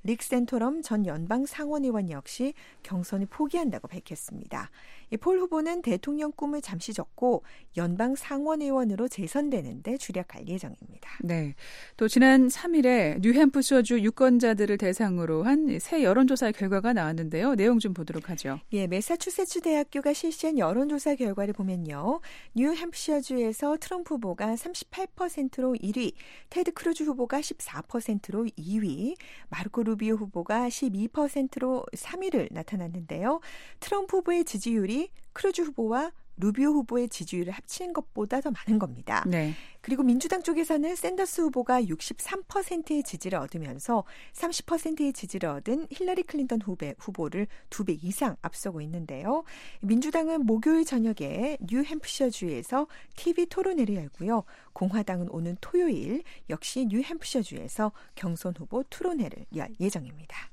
릭 센토럼 전 연방 상원의원 역시 경선을 포기한다고 밝혔습니다. 폴 후보는 대통령 꿈을 잠시 접고 연방 상원의원으로 재선되는데 주력할 예정입니다. 네, 또 지난 3일에 뉴햄프셔주 유권자들을 대상으로 한 새 여론조사 결과가 나왔는데요. 내용 좀 보도록 하죠. 예, 매사추세츠 대학교가 실시한 여론조사 결과를 보면요. 뉴햄프셔주에서 트럼프 후보가 38%로 1위, 테드 크루즈 후보가 14%로 2위, 마르코 루비오 후보가 12%로 3위를 나타났는데요. 트럼프 후보의 지지율이 크루즈 후보와 루비오 후보의 지지율을 합치는 것보다 더 많은 겁니다. 네. 그리고 민주당 쪽에서는 샌더스 후보가 63%의 지지를 얻으면서 30%의 지지를 얻은 힐러리 클린턴 후보를 2배 이상 앞서고 있는데요. 민주당은 목요일 저녁에 뉴햄프셔주에서 TV 토론회를 열고요. 공화당은 오는 토요일 역시 뉴햄프셔주에서 경선 후보 토론회를 열 예정입니다.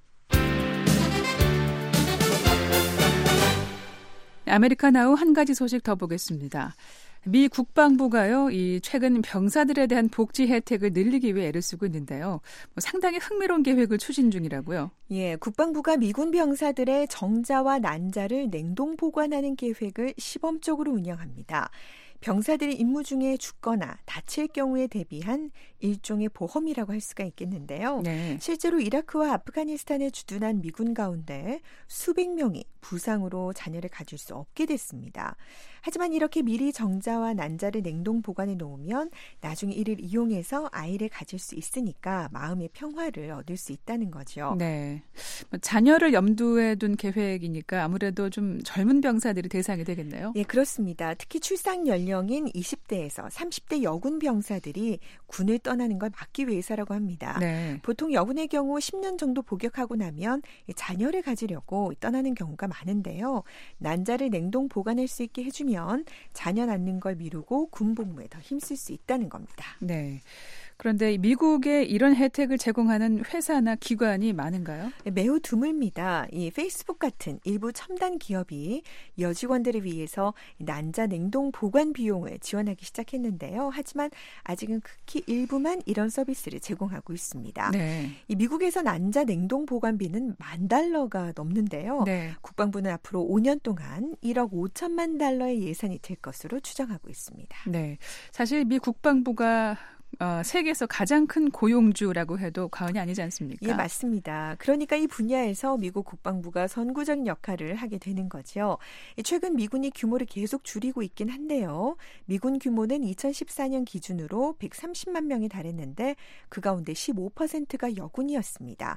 아메리카나우 한 가지 소식 더 보겠습니다. 미 국방부가요, 최근 병사들에 대한 복지 혜택을 늘리기 위해 애를 쓰고 있는데요. 상당히 흥미로운 계획을 추진 중이라고요. 예, 국방부가 미군 병사들의 정자와 난자를 냉동 보관하는 계획을 시범적으로 운영합니다. 병사들이 임무 중에 죽거나 다칠 경우에 대비한 일종의 보험이라고 할 수가 있겠는데요. 네. 실제로 이라크와 아프가니스탄에 주둔한 미군 가운데 수백 명이 부상으로 자녀를 가질 수 없게 됐습니다. 하지만 이렇게 미리 정자와 난자를 냉동 보관해 놓으면 나중에 이를 이용해서 아이를 가질 수 있으니까 마음의 평화를 얻을 수 있다는 거죠. 네, 자녀를 염두에 둔 계획이니까 아무래도 좀 젊은 병사들이 대상이 되겠네요. 네, 그렇습니다. 특히 출산 연령인 20대에서 30대 여군 병사들이 군을 떠나는 걸 막기 위해서라고 합니다. 네. 보통 여군의 경우 10년 정도 복역하고 나면 자녀를 가지려고 떠나는 경우가 많은데요. 난자를 냉동 보관할 수 있게 해주면 자녀 낳는 걸 미루고 군 복무에 더 힘쓸 수 있다는 겁니다. 네. 그런데 미국에 이런 혜택을 제공하는 회사나 기관이 많은가요? 매우 드뭅니다. 이 페이스북 같은 일부 첨단 기업이 여직원들을 위해서 난자 냉동 보관 비용을 지원하기 시작했는데요. 하지만 아직은 극히 일부만 이런 서비스를 제공하고 있습니다. 네. 이 미국에서 난자 냉동 보관비는 $10,000가 넘는데요. 네. 국방부는 앞으로 5년 동안 1억 5천만 달러의 예산이 될 것으로 추정하고 있습니다. 네. 사실 미 국방부가 세계에서 가장 큰 고용주라고 해도 과언이 아니지 않습니까? 예, 맞습니다. 그러니까 이 분야에서 미국 국방부가 선구적인 역할을 하게 되는 거죠. 최근 미군이 규모를 계속 줄이고 있긴 한데요. 미군 규모는 2014년 기준으로 130만 명에 달했는데 그 가운데 15%가 여군이었습니다.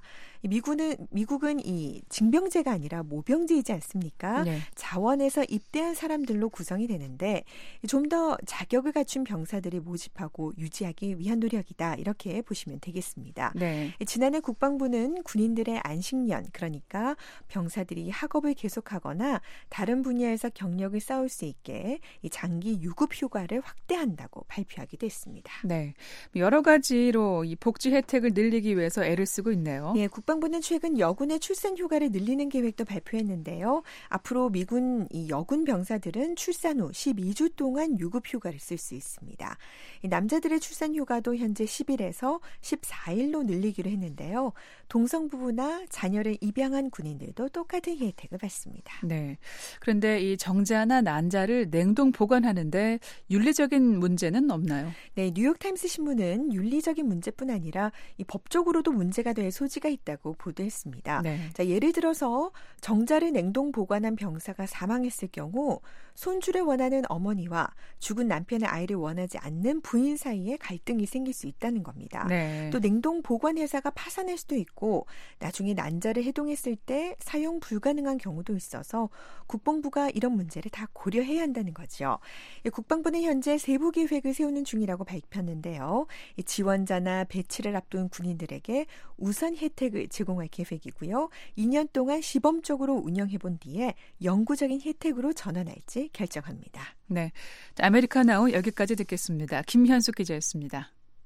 미국은 이 징병제가 아니라 모병제이지 않습니까? 네. 자원에서 입대한 사람들로 구성이 되는데 좀 더 자격을 갖춘 병사들을 모집하고 유지하기 위한 노력이다. 이렇게 보시면 되겠습니다. 네. 지난해 국방부는 군인들의 안식년, 그러니까 병사들이 학업을 계속하거나 다른 분야에서 경력을 쌓을 수 있게 이 장기 유급 휴가를 확대한다고 발표하기도 했습니다. 네. 여러 가지로 이 복지 혜택을 늘리기 위해서 애를 쓰고 있네요. 네, 국방부는 최근 여군의 출산 휴가를 늘리는 계획도 발표했는데요. 앞으로 미군 이 여군 병사들은 출산 후 12주 동안 유급 휴가를 쓸 수 있습니다. 이 남자들의 출산 휴가도 현재 10일에서 14일로 늘리기로 했는데요. 동성부부나 자녀를 입양한 군인들도 똑같은 혜택을 받습니다. 네. 그런데 이 정자나 난자를 냉동 보관하는데 윤리적인 문제는 없나요? 네, 뉴욕타임스 신문은 윤리적인 문제뿐 아니라 이 법적으로도 문제가 될 소지가 있다고 보도했습니다. 네. 자, 예를 들어서 정자를 냉동 보관한 병사가 사망했을 경우 손주를 원하는 어머니와 죽은 남편의 아이를 원하지 않는 부인 사이에 갈등이 생길 수 있다는 겁니다. 네. 또 냉동 보관 회사가 파산할 수도 있고 나중에 난자를 해동했을 때 사용 불가능한 경우도 있어서 국방부가 이런 문제를 다 고려해야 한다는 거죠. 국방부는 현재 세부 계획을 세우는 중이라고 밝혔는데요. 지원자나 배치를 앞둔 군인들에게 우선 혜택을 제공할 계획이고요. 2년 동안 시범적으로 운영해본 뒤에 영구적인 혜택으로 전환할지 결정합니다. 네, 아메리카나우 여기까지 듣겠습니다. 김현숙 기자였습니다.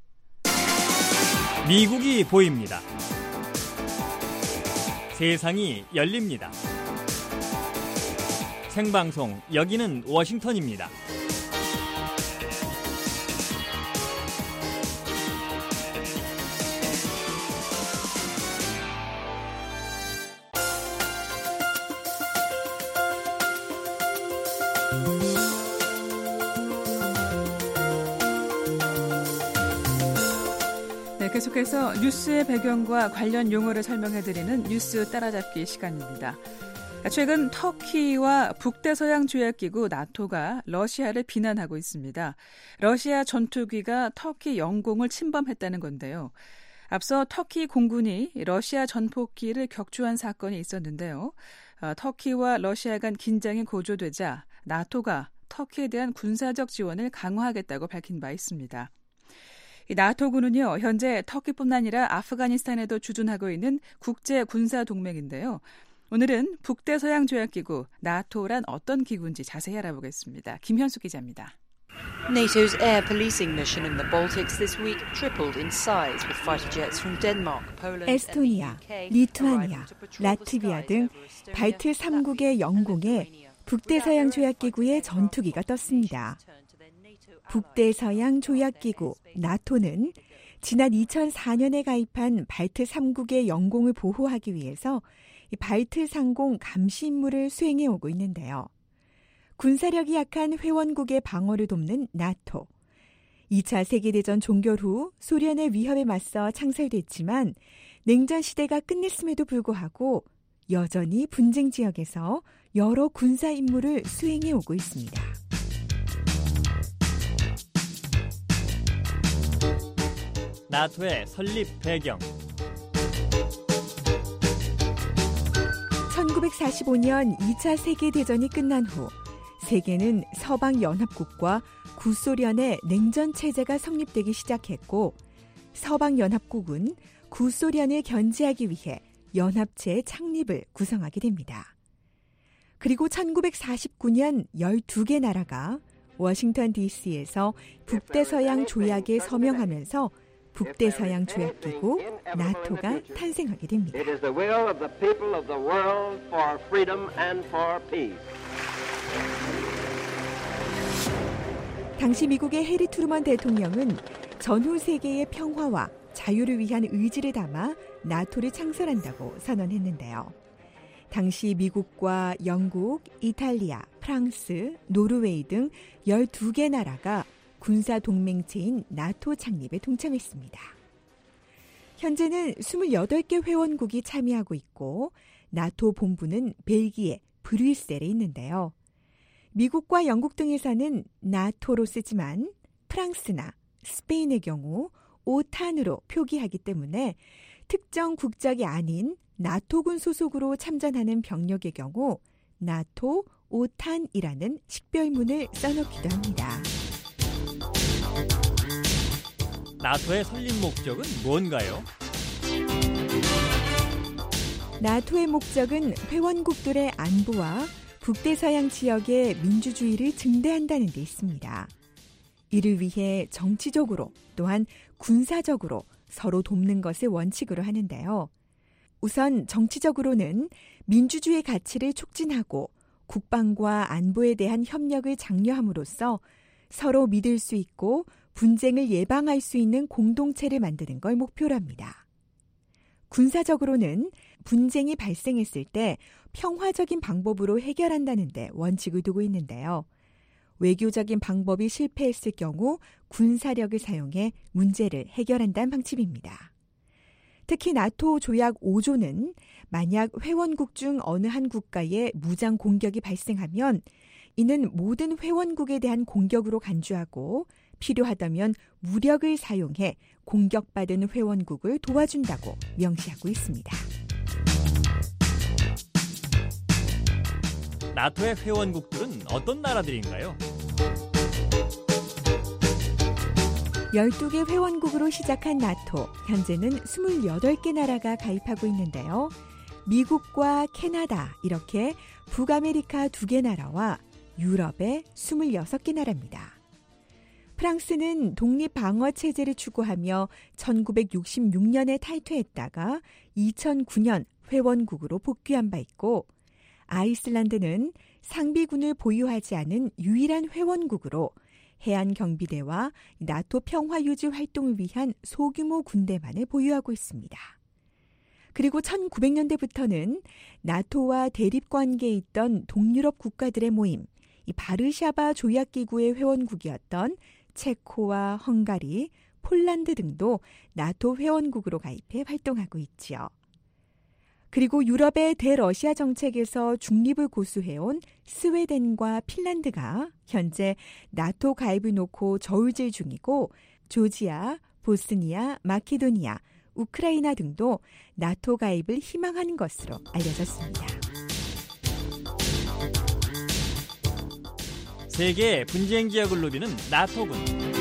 미국이 보입니다. 세상이 열립니다. 생방송 여기는 워싱턴입니다. 계속해서 뉴스의 배경과 관련 용어를 설명해드리는 뉴스 따라잡기 시간입니다. 최근 터키와 북대서양조약기구 나토가 러시아를 비난하고 있습니다. 러시아 전투기가 터키 영공을 침범했다는 건데요. 앞서 터키 공군이 러시아 전폭기를 격추한 사건이 있었는데요. 터키와 러시아 간 긴장이 고조되자 나토가 터키에 대한 군사적 지원을 강화하겠다고 밝힌 바 있습니다. 이 나토군은요, 현재 터키뿐만 아니라 아프가니스탄에도 주둔하고 있는 국제 군사 동맹인데요. 오늘은 북대서양조약기구 나토란 어떤 기구인지 자세히 알아보겠습니다. 김현수 기자입니다. NATO's air policing mission in the Baltics this week tripled in size with fighter jets from Denmark, Poland, 에스토니아, 리투아니아, 라트비아 등 발트 3국의 영공에 북대서양조약기구의 전투기가 떴습니다. 북대서양조약기구 나토는 지난 2004년에 가입한 발트 3국의 영공을 보호하기 위해서 발트 상공 감시 임무를 수행해 오고 있는데요. 군사력이 약한 회원국의 방어를 돕는 나토. 2차 세계대전 종결 후 소련의 위협에 맞서 창설됐지만 냉전 시대가 끝냈음에도 불구하고 여전히 분쟁 지역에서 여러 군사 임무를 수행해 오고 있습니다. 나토의 설립 배경. 1945년 2차 세계대전이 끝난 후 세계는 서방연합국과 구소련의 냉전체제가 성립되기 시작했고 서방연합국은 구소련을 견제하기 위해 연합체의 창립을 구성하게 됩니다. 그리고 1949년 12개 나라가 워싱턴 DC에서 북대서양 조약에 서명하면서 북대서양 조약기구 나토가 탄생하게 됩니다. 당시 미국의 해리 트루먼 대통령은 전후 세계의 평화와 자유를 위한 의지를 담아 나토를 창설한다고 선언했는데요. 당시 미국과 영국, 이탈리아, 프랑스, 노르웨이 등 12개 나라가 군사동맹체인 나토 창립에 동참했습니다. 현재는 28개 회원국이 참여하고 있고 나토 본부는 벨기에 브뤼셀에 있는데요. 미국과 영국 등에서는 나토로 쓰지만 프랑스나 스페인의 경우 오탄으로 표기하기 때문에 특정 국적이 아닌 나토군 소속으로 참전하는 병력의 경우 나토, 오탄이라는 식별문을 써놓기도 합니다. 나토의 설립 목적은 뭔가요? 나토의 목적은 회원국들의 안보와 북대서양 지역의 민주주의를 증대한다는 데 있습니다. 이를 위해 정치적으로 또한 군사적으로 서로 돕는 것을 원칙으로 하는데요. 우선 정치적으로는 민주주의 가치를 촉진하고 국방과 안보에 대한 협력을 장려함으로써 서로 믿을 수 있고 분쟁을 예방할 수 있는 공동체를 만드는 걸 목표로 합니다. 군사적으로는 분쟁이 발생했을 때 평화적인 방법으로 해결한다는 데 원칙을 두고 있는데요. 외교적인 방법이 실패했을 경우 군사력을 사용해 문제를 해결한다는 방침입니다. 특히 나토 조약 5조는 만약 회원국 중 어느 한 국가에 무장 공격이 발생하면 이는 모든 회원국에 대한 공격으로 간주하고 필요하다면 무력을 사용해 공격받은 회원국을 도와준다고 명시하고 있습니다. 나토의 회원국들은 어떤 나라들인가요? 12개 회원국으로 시작한 나토, 현재는 28개 나라가 가입하고 있는데요. 미국과 캐나다 이렇게 북아메리카 2개 나라와 유럽의 26개 나라입니다. 프랑스는 독립방어체제를 추구하며 1966년에 탈퇴했다가 2009년 회원국으로 복귀한 바 있고 아이슬란드는 상비군을 보유하지 않은 유일한 회원국으로 해안경비대와 나토 평화유지 활동을 위한 소규모 군대만을 보유하고 있습니다. 그리고 1900년대부터는 나토와 대립관계에 있던 동유럽 국가들의 모임, 이 바르샤바 조약기구의 회원국이었던 체코와 헝가리, 폴란드 등도 나토 회원국으로 가입해 활동하고 있지요. 그리고 유럽의 대러시아 정책에서 중립을 고수해온 스웨덴과 핀란드가 현재 나토 가입을 놓고 저울질 중이고 조지아, 보스니아, 마케도니아, 우크라이나 등도 나토 가입을 희망하는 것으로 알려졌습니다. 세계 분쟁 지역을 누비는 나토군.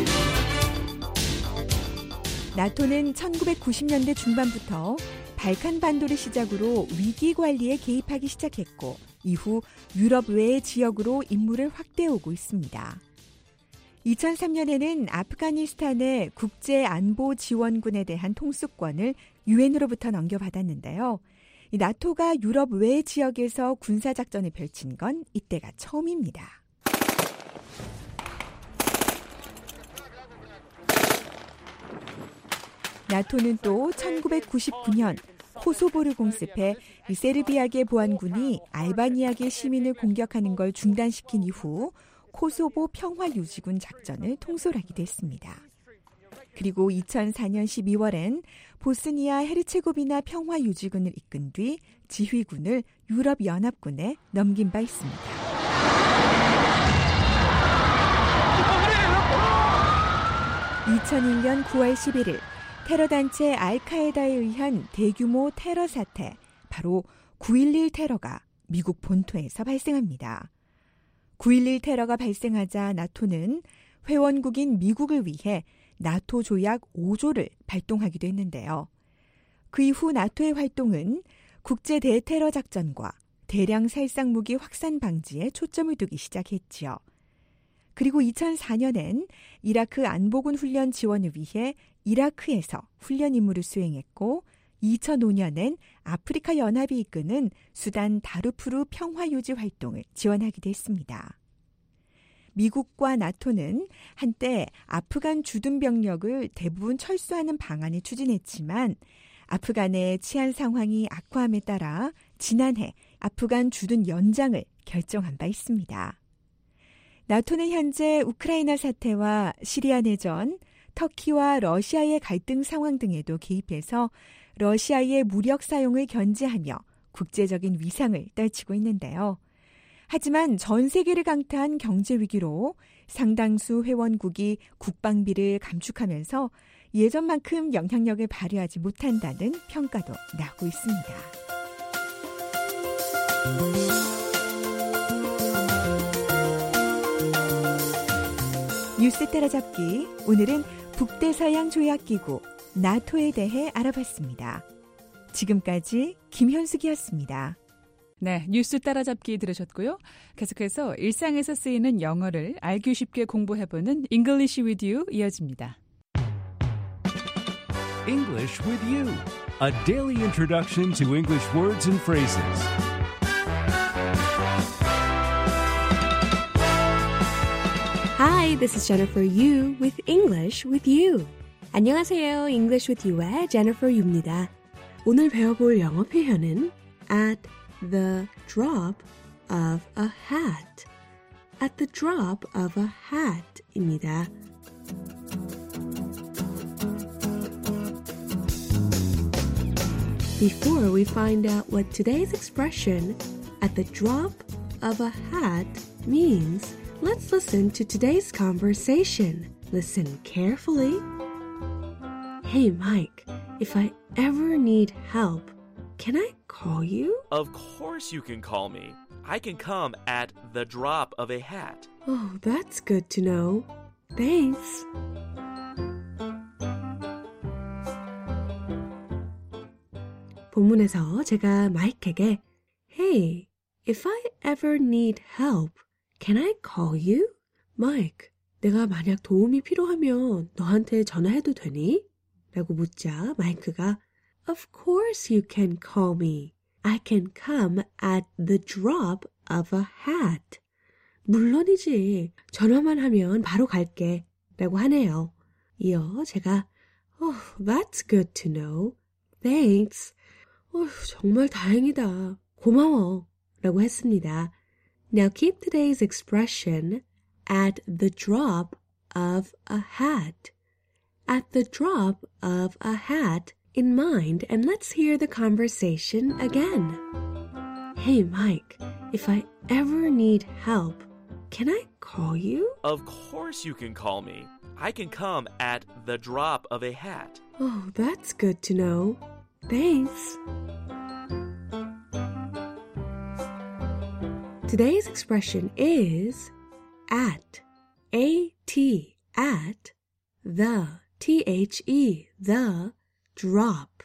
나토는 1990년대 중반부터 발칸 반도를 시작으로 위기 관리에 개입하기 시작했고 이후 유럽 외의 지역으로 임무를 확대해오고 있습니다. 2003년에는 아프가니스탄의 국제안보지원군에 대한 통수권을 유엔으로부터 넘겨받았는데요. 나토가 유럽 외 지역에서 군사작전을 펼친 건 이때가 처음입니다. 나토는 또 1999년 코소보를 공습해 세르비아계 보안군이 알바니아계 시민을 공격하는 걸 중단시킨 이후 코소보 평화유지군 작전을 통솔하기도 했습니다. 그리고 2004년 12월엔 보스니아 헤르체고비나 평화유지군을 이끈 뒤 지휘군을 유럽연합군에 넘긴 바 있습니다. 2001년 9월 11일 테러단체 알카에다에 의한 대규모 테러 사태, 바로 9.11 테러가 미국 본토에서 발생합니다. 9.11 테러가 발생하자 나토는 회원국인 미국을 위해 나토 조약 5조를 발동하기도 했는데요. 그 이후 나토의 활동은 국제 대테러 작전과 대량 살상 무기 확산 방지에 초점을 두기 시작했지요. 그리고 2004년엔 이라크 안보군 훈련 지원을 위해 이라크에서 훈련 임무를 수행했고 2005년엔 아프리카 연합이 이끄는 수단 다르푸르 평화유지 활동을 지원하기도 했습니다. 미국과 나토는 한때 아프간 주둔 병력을 대부분 철수하는 방안을 추진했지만 아프간의 치안 상황이 악화함에 따라 지난해 아프간 주둔 연장을 결정한 바 있습니다. 나토는 현재 우크라이나 사태와 시리아 내전, 터키와 러시아의 갈등 상황 등에도 개입해서 러시아의 무력 사용을 견제하며 국제적인 위상을 떨치고 있는데요. 하지만 전 세계를 강타한 경제 위기로 상당수 회원국이 국방비를 감축하면서 예전만큼 영향력을 발휘하지 못한다는 평가도 나오고 있습니다. 뉴스 따라잡기, 오늘은 북대서양 조약기구 나토에 대해 알아봤습니다. 지금까지 김현숙이었습니다. 네, 뉴스 따라잡기 들으셨고요. 계속해서 일상에서 쓰이는 영어를 알기 쉽게 공부해보는 English with You 이어집니다. English with You, a daily introduction to English words and phrases. Hi, this is Jennifer Yu with English with You. 안녕하세요. English with You의 Jennifer Yu입니다. 오늘 배워볼 영어 표현은 at the drop of a hat. At the drop of a hat입니다. Before we find out what today's expression, at the drop of a hat, means, let's listen to today's conversation. Listen carefully. Hey, Mike, if I ever need help, can I call you? Of course you can call me. I can come at the drop of a hat. Oh, that's good to know. Thanks. 본문에서 제가 마이크에게 Hey, if I ever need help, can I call you? Mike, 내가 만약 도움이 필요하면 너한테 전화해도 되니? 라고 묻자 마이크가 Of course you can call me. I can come at the drop of a hat. 물론이지. 전화만 하면 바로 갈게. 라고 하네요. 이어 제가 Oh, that's good to know. Thanks. 정말 다행이다. 고마워. 라고 했습니다. Now keep today's expression at the drop of a hat. at the drop of a hat in mind. And let's hear the conversation again. Hey, Mike, if I ever need help, can I call you? Of course you can call me. I can come at the drop of a hat. Oh, that's good to know. Thanks. Today's expression is at, A-T, at, the, T-H-E, the, drop,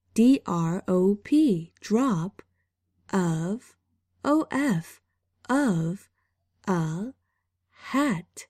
D-R-O-P, drop, of, O-F, of, a, hat,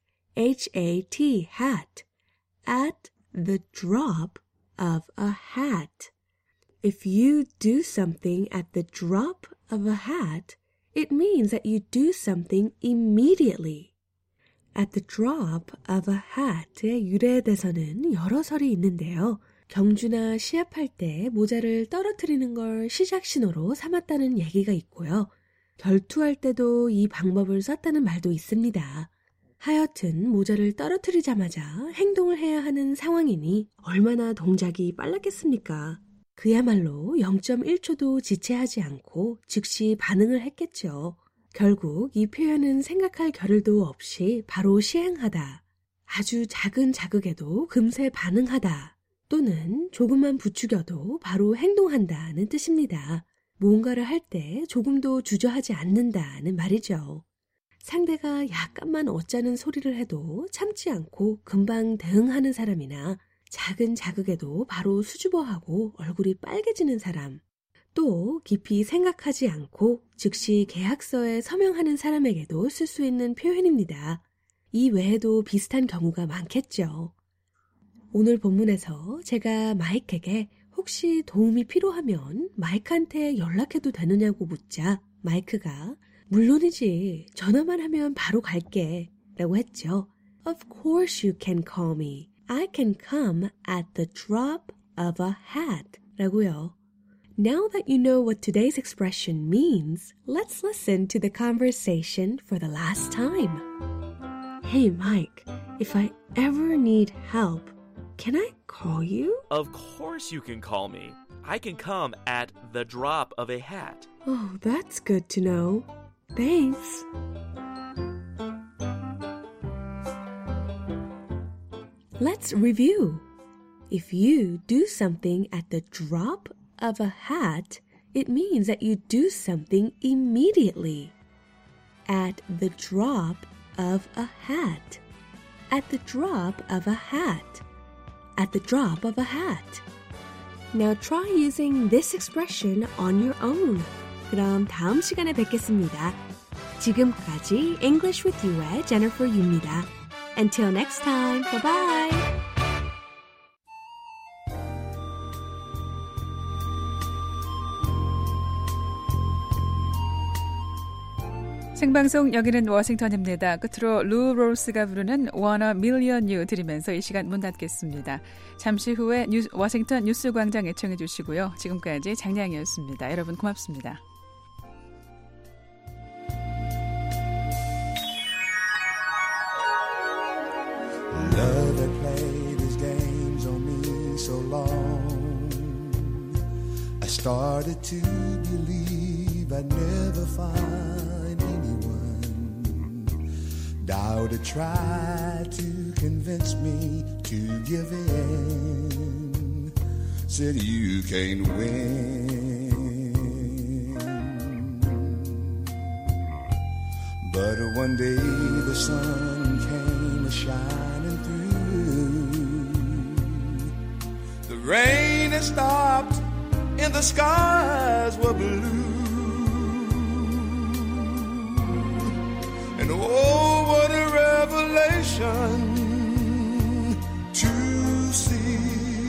H-A-T, hat, at the drop of a hat. If you do something at the drop of a hat, it means that you do something immediately. At the drop of a hat의 유래돼서는 여러 설이 있는데요. 경주나 시합할 때 모자를 떨어뜨리는 걸 시작 신호로 삼았다는 얘기가 있고요. 결투할 때도 이 방법을 썼다는 말도 있습니다. 하여튼 모자를 떨어뜨리자마자 행동을 해야 하는 상황이니 얼마나 동작이 빨랐겠습니까? 그야말로 0.1초도 지체하지 않고 즉시 반응을 했겠죠. 결국 이 표현은 생각할 겨를도 없이 바로 시행하다, 아주 작은 자극에도 금세 반응하다, 또는 조금만 부추겨도 바로 행동한다는 뜻입니다. 뭔가를 할 때 조금도 주저하지 않는다는 말이죠. 상대가 약간만 어짜는 소리를 해도 참지 않고 금방 대응하는 사람이나 작은 자극에도 바로 수줍어하고 얼굴이 빨개지는 사람, 또 깊이 생각하지 않고 즉시 계약서에 서명하는 사람에게도 쓸 수 있는 표현입니다. 이 외에도 비슷한 경우가 많겠죠. 오늘 본문에서 제가 마이크에게 혹시 도움이 필요하면 마이크한테 연락해도 되느냐고 묻자 마이크가 물론이지, 전화만 하면 바로 갈게 라고 했죠. Of course you can call me. I can come at the drop of a hat 라고요. Now that you know what today's expression means, let's listen to the conversation for the last time. Hey Mike, if I ever need help, can I call you? Of course you can call me. I can come at the drop of a hat. Oh, that's good to know. Thanks. Let's review. If you do something at the drop of a hat, it means that you do something immediately. At the drop of a hat. At the drop of a hat. At the drop of a hat. Now try using this expression on your own. 그럼 다음 시간에 뵙겠습니다. 지금까지 English with You의 Jennifer Yu입니다. Until next time, bye-bye! 생방송 여기는 워싱턴입니다. 끝으로 루 로스가 부르는 Want a Million You 들으면서 이 시간 문 닫겠습니다. 잠시 후에 워싱턴 뉴스광장 애청해 주시고요. 지금까지 장량이었습니다. 여러분 고맙습니다. Love had played his games on me so long, I started to believe I'd never find anyone. Doubt had tried to convince me to give in, said you can't win. But one day the sun came a-shining through. The rain had stopped and the skies were blue. And oh, what a revelation to see.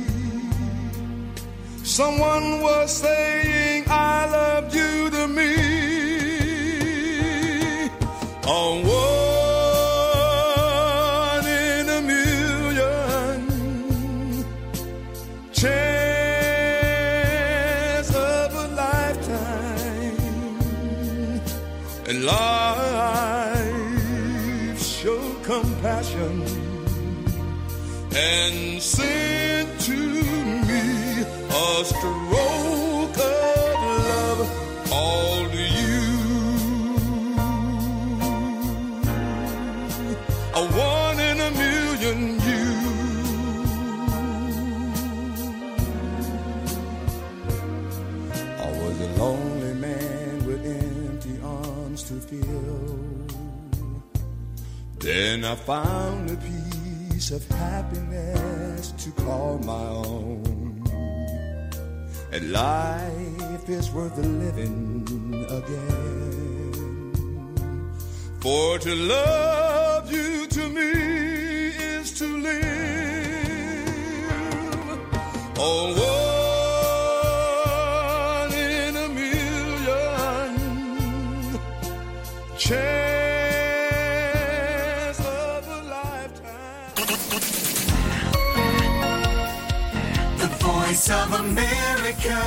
Someone was saying I loved you to me. A one in a million chance of a lifetime, and life showed compassion and sent to me a stroke of love called you. A one in a million you. I was a lonely man with empty arms to fill. Then I found a piece of happiness to call my own. And life is worth living again. For to love you to me is to live. Oh, one in a million chance of a lifetime. The Voice of America.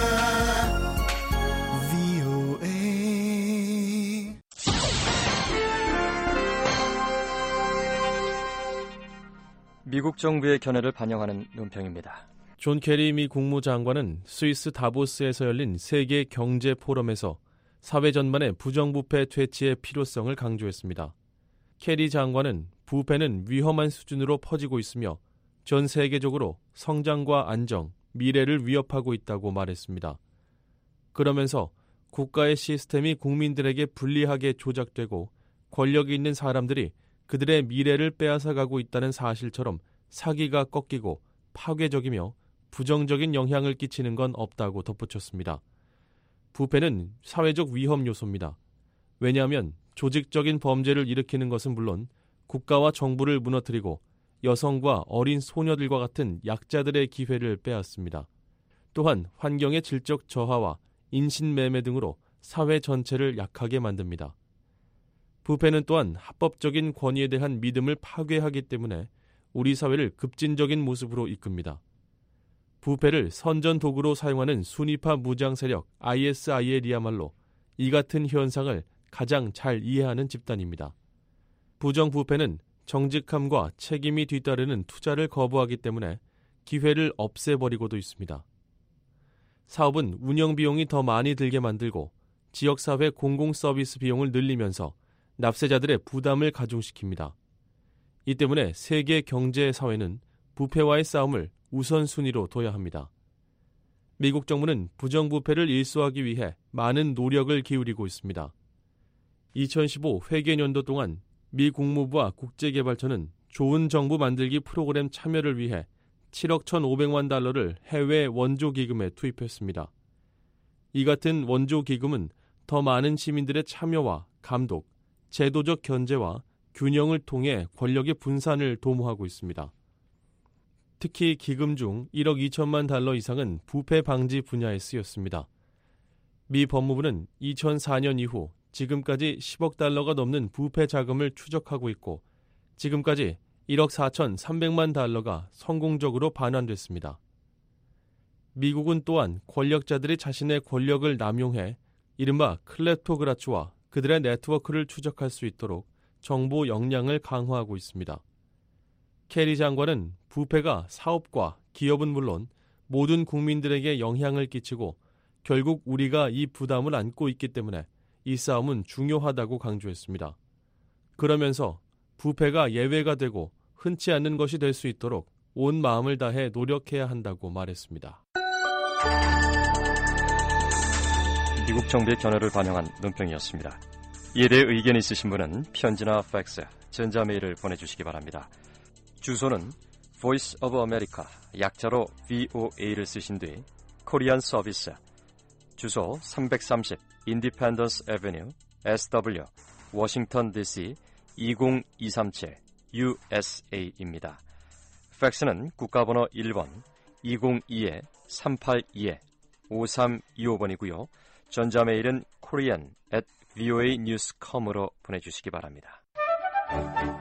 미국 정부의 견해를 반영하는 논평입니다. 존 케리 미 국무장관은 스위스 다보스에서 열린 세계 경제 포럼에서 사회 전반의 부정부패 퇴치의 필요성을 강조했습니다. 케리 장관은 부패는 위험한 수준으로 퍼지고 있으며 전 세계적으로 성장과 안정, 미래를 위협하고 있다고 말했습니다. 그러면서 국가의 시스템이 국민들에게 불리하게 조작되고 권력이 있는 사람들이 그들의 미래를 빼앗아가고 있다는 사실처럼 사기가 꺾이고 파괴적이며 부정적인 영향을 끼치는 건 없다고 덧붙였습니다. 부패는 사회적 위험 요소입니다. 왜냐하면 조직적인 범죄를 일으키는 것은 물론 국가와 정부를 무너뜨리고 여성과 어린 소녀들과 같은 약자들의 기회를 빼앗습니다. 또한 환경의 질적 저하와 인신매매 등으로 사회 전체를 약하게 만듭니다. 부패는 또한 합법적인 권위에 대한 믿음을 파괴하기 때문에 우리 사회를 급진적인 모습으로 이끕니다. 부패를 선전도구로 사용하는 순위파 무장 세력 ISIL이야말로 이 같은 현상을 가장 잘 이해하는 집단입니다. 부정부패는 정직함과 책임이 뒤따르는 투자를 거부하기 때문에 기회를 없애버리고도 있습니다. 사업은 운영 비용이 더 많이 들게 만들고 지역사회 공공서비스 비용을 늘리면서 납세자들의 부담을 가중시킵니다. 이 때문에 세계 경제 사회는 부패와의 싸움을 우선순위로 둬야 합니다. 미국 정부는 부정부패를 일소하기 위해 많은 노력을 기울이고 있습니다. 2015 회계년도 동안 미 국무부와 국제개발처는 좋은 정부 만들기 프로그램 참여를 위해 7억 1,500만 달러를 해외 원조기금에 투입했습니다. 이 같은 원조기금은 더 많은 시민들의 참여와 감독, 제도적 견제와 균형을 통해 권력의 분산을 도모하고 있습니다. 특히 기금 중 1억 2천만 달러 이상은 부패 방지 분야에 쓰였습니다. 미 법무부는 2004년 이후 지금까지 10억 달러가 넘는 부패 자금을 추적하고 있고 지금까지 1억 4,300만 달러가 성공적으로 반환됐습니다. 미국은 또한 권력자들이 자신의 권력을 남용해 이른바 클렙토크라츠와 그들의 네트워크를 추적할 수 있도록 정보 역량을 강화하고 있습니다. 케리 장관은 부패가 사업과 기업은 물론 모든 국민들에게 영향을 끼치고 결국 우리가 이 부담을 안고 있기 때문에 이 싸움은 중요하다고 강조했습니다. 그러면서 부패가 예외가 되고 흔치 않는 것이 될 수 있도록 온 마음을 다해 노력해야 한다고 말했습니다. 미국 정부의 견해를 반영한 논평이었습니다. 이에 대해 의견 있으신 분은 편지나 팩스, 전자메일을 보내주시기 바랍니다. 주소는 Voice of America, 약자로 VOA를 쓰신 뒤 코리안 서비스, 주소 330 Independence Avenue, SW, 워싱턴 DC 20237 USA입니다. 팩스는 국가번호 1번 202-382-5325번이고요. 전자메일은 korean@voanews.com으로 보내주시기 바랍니다.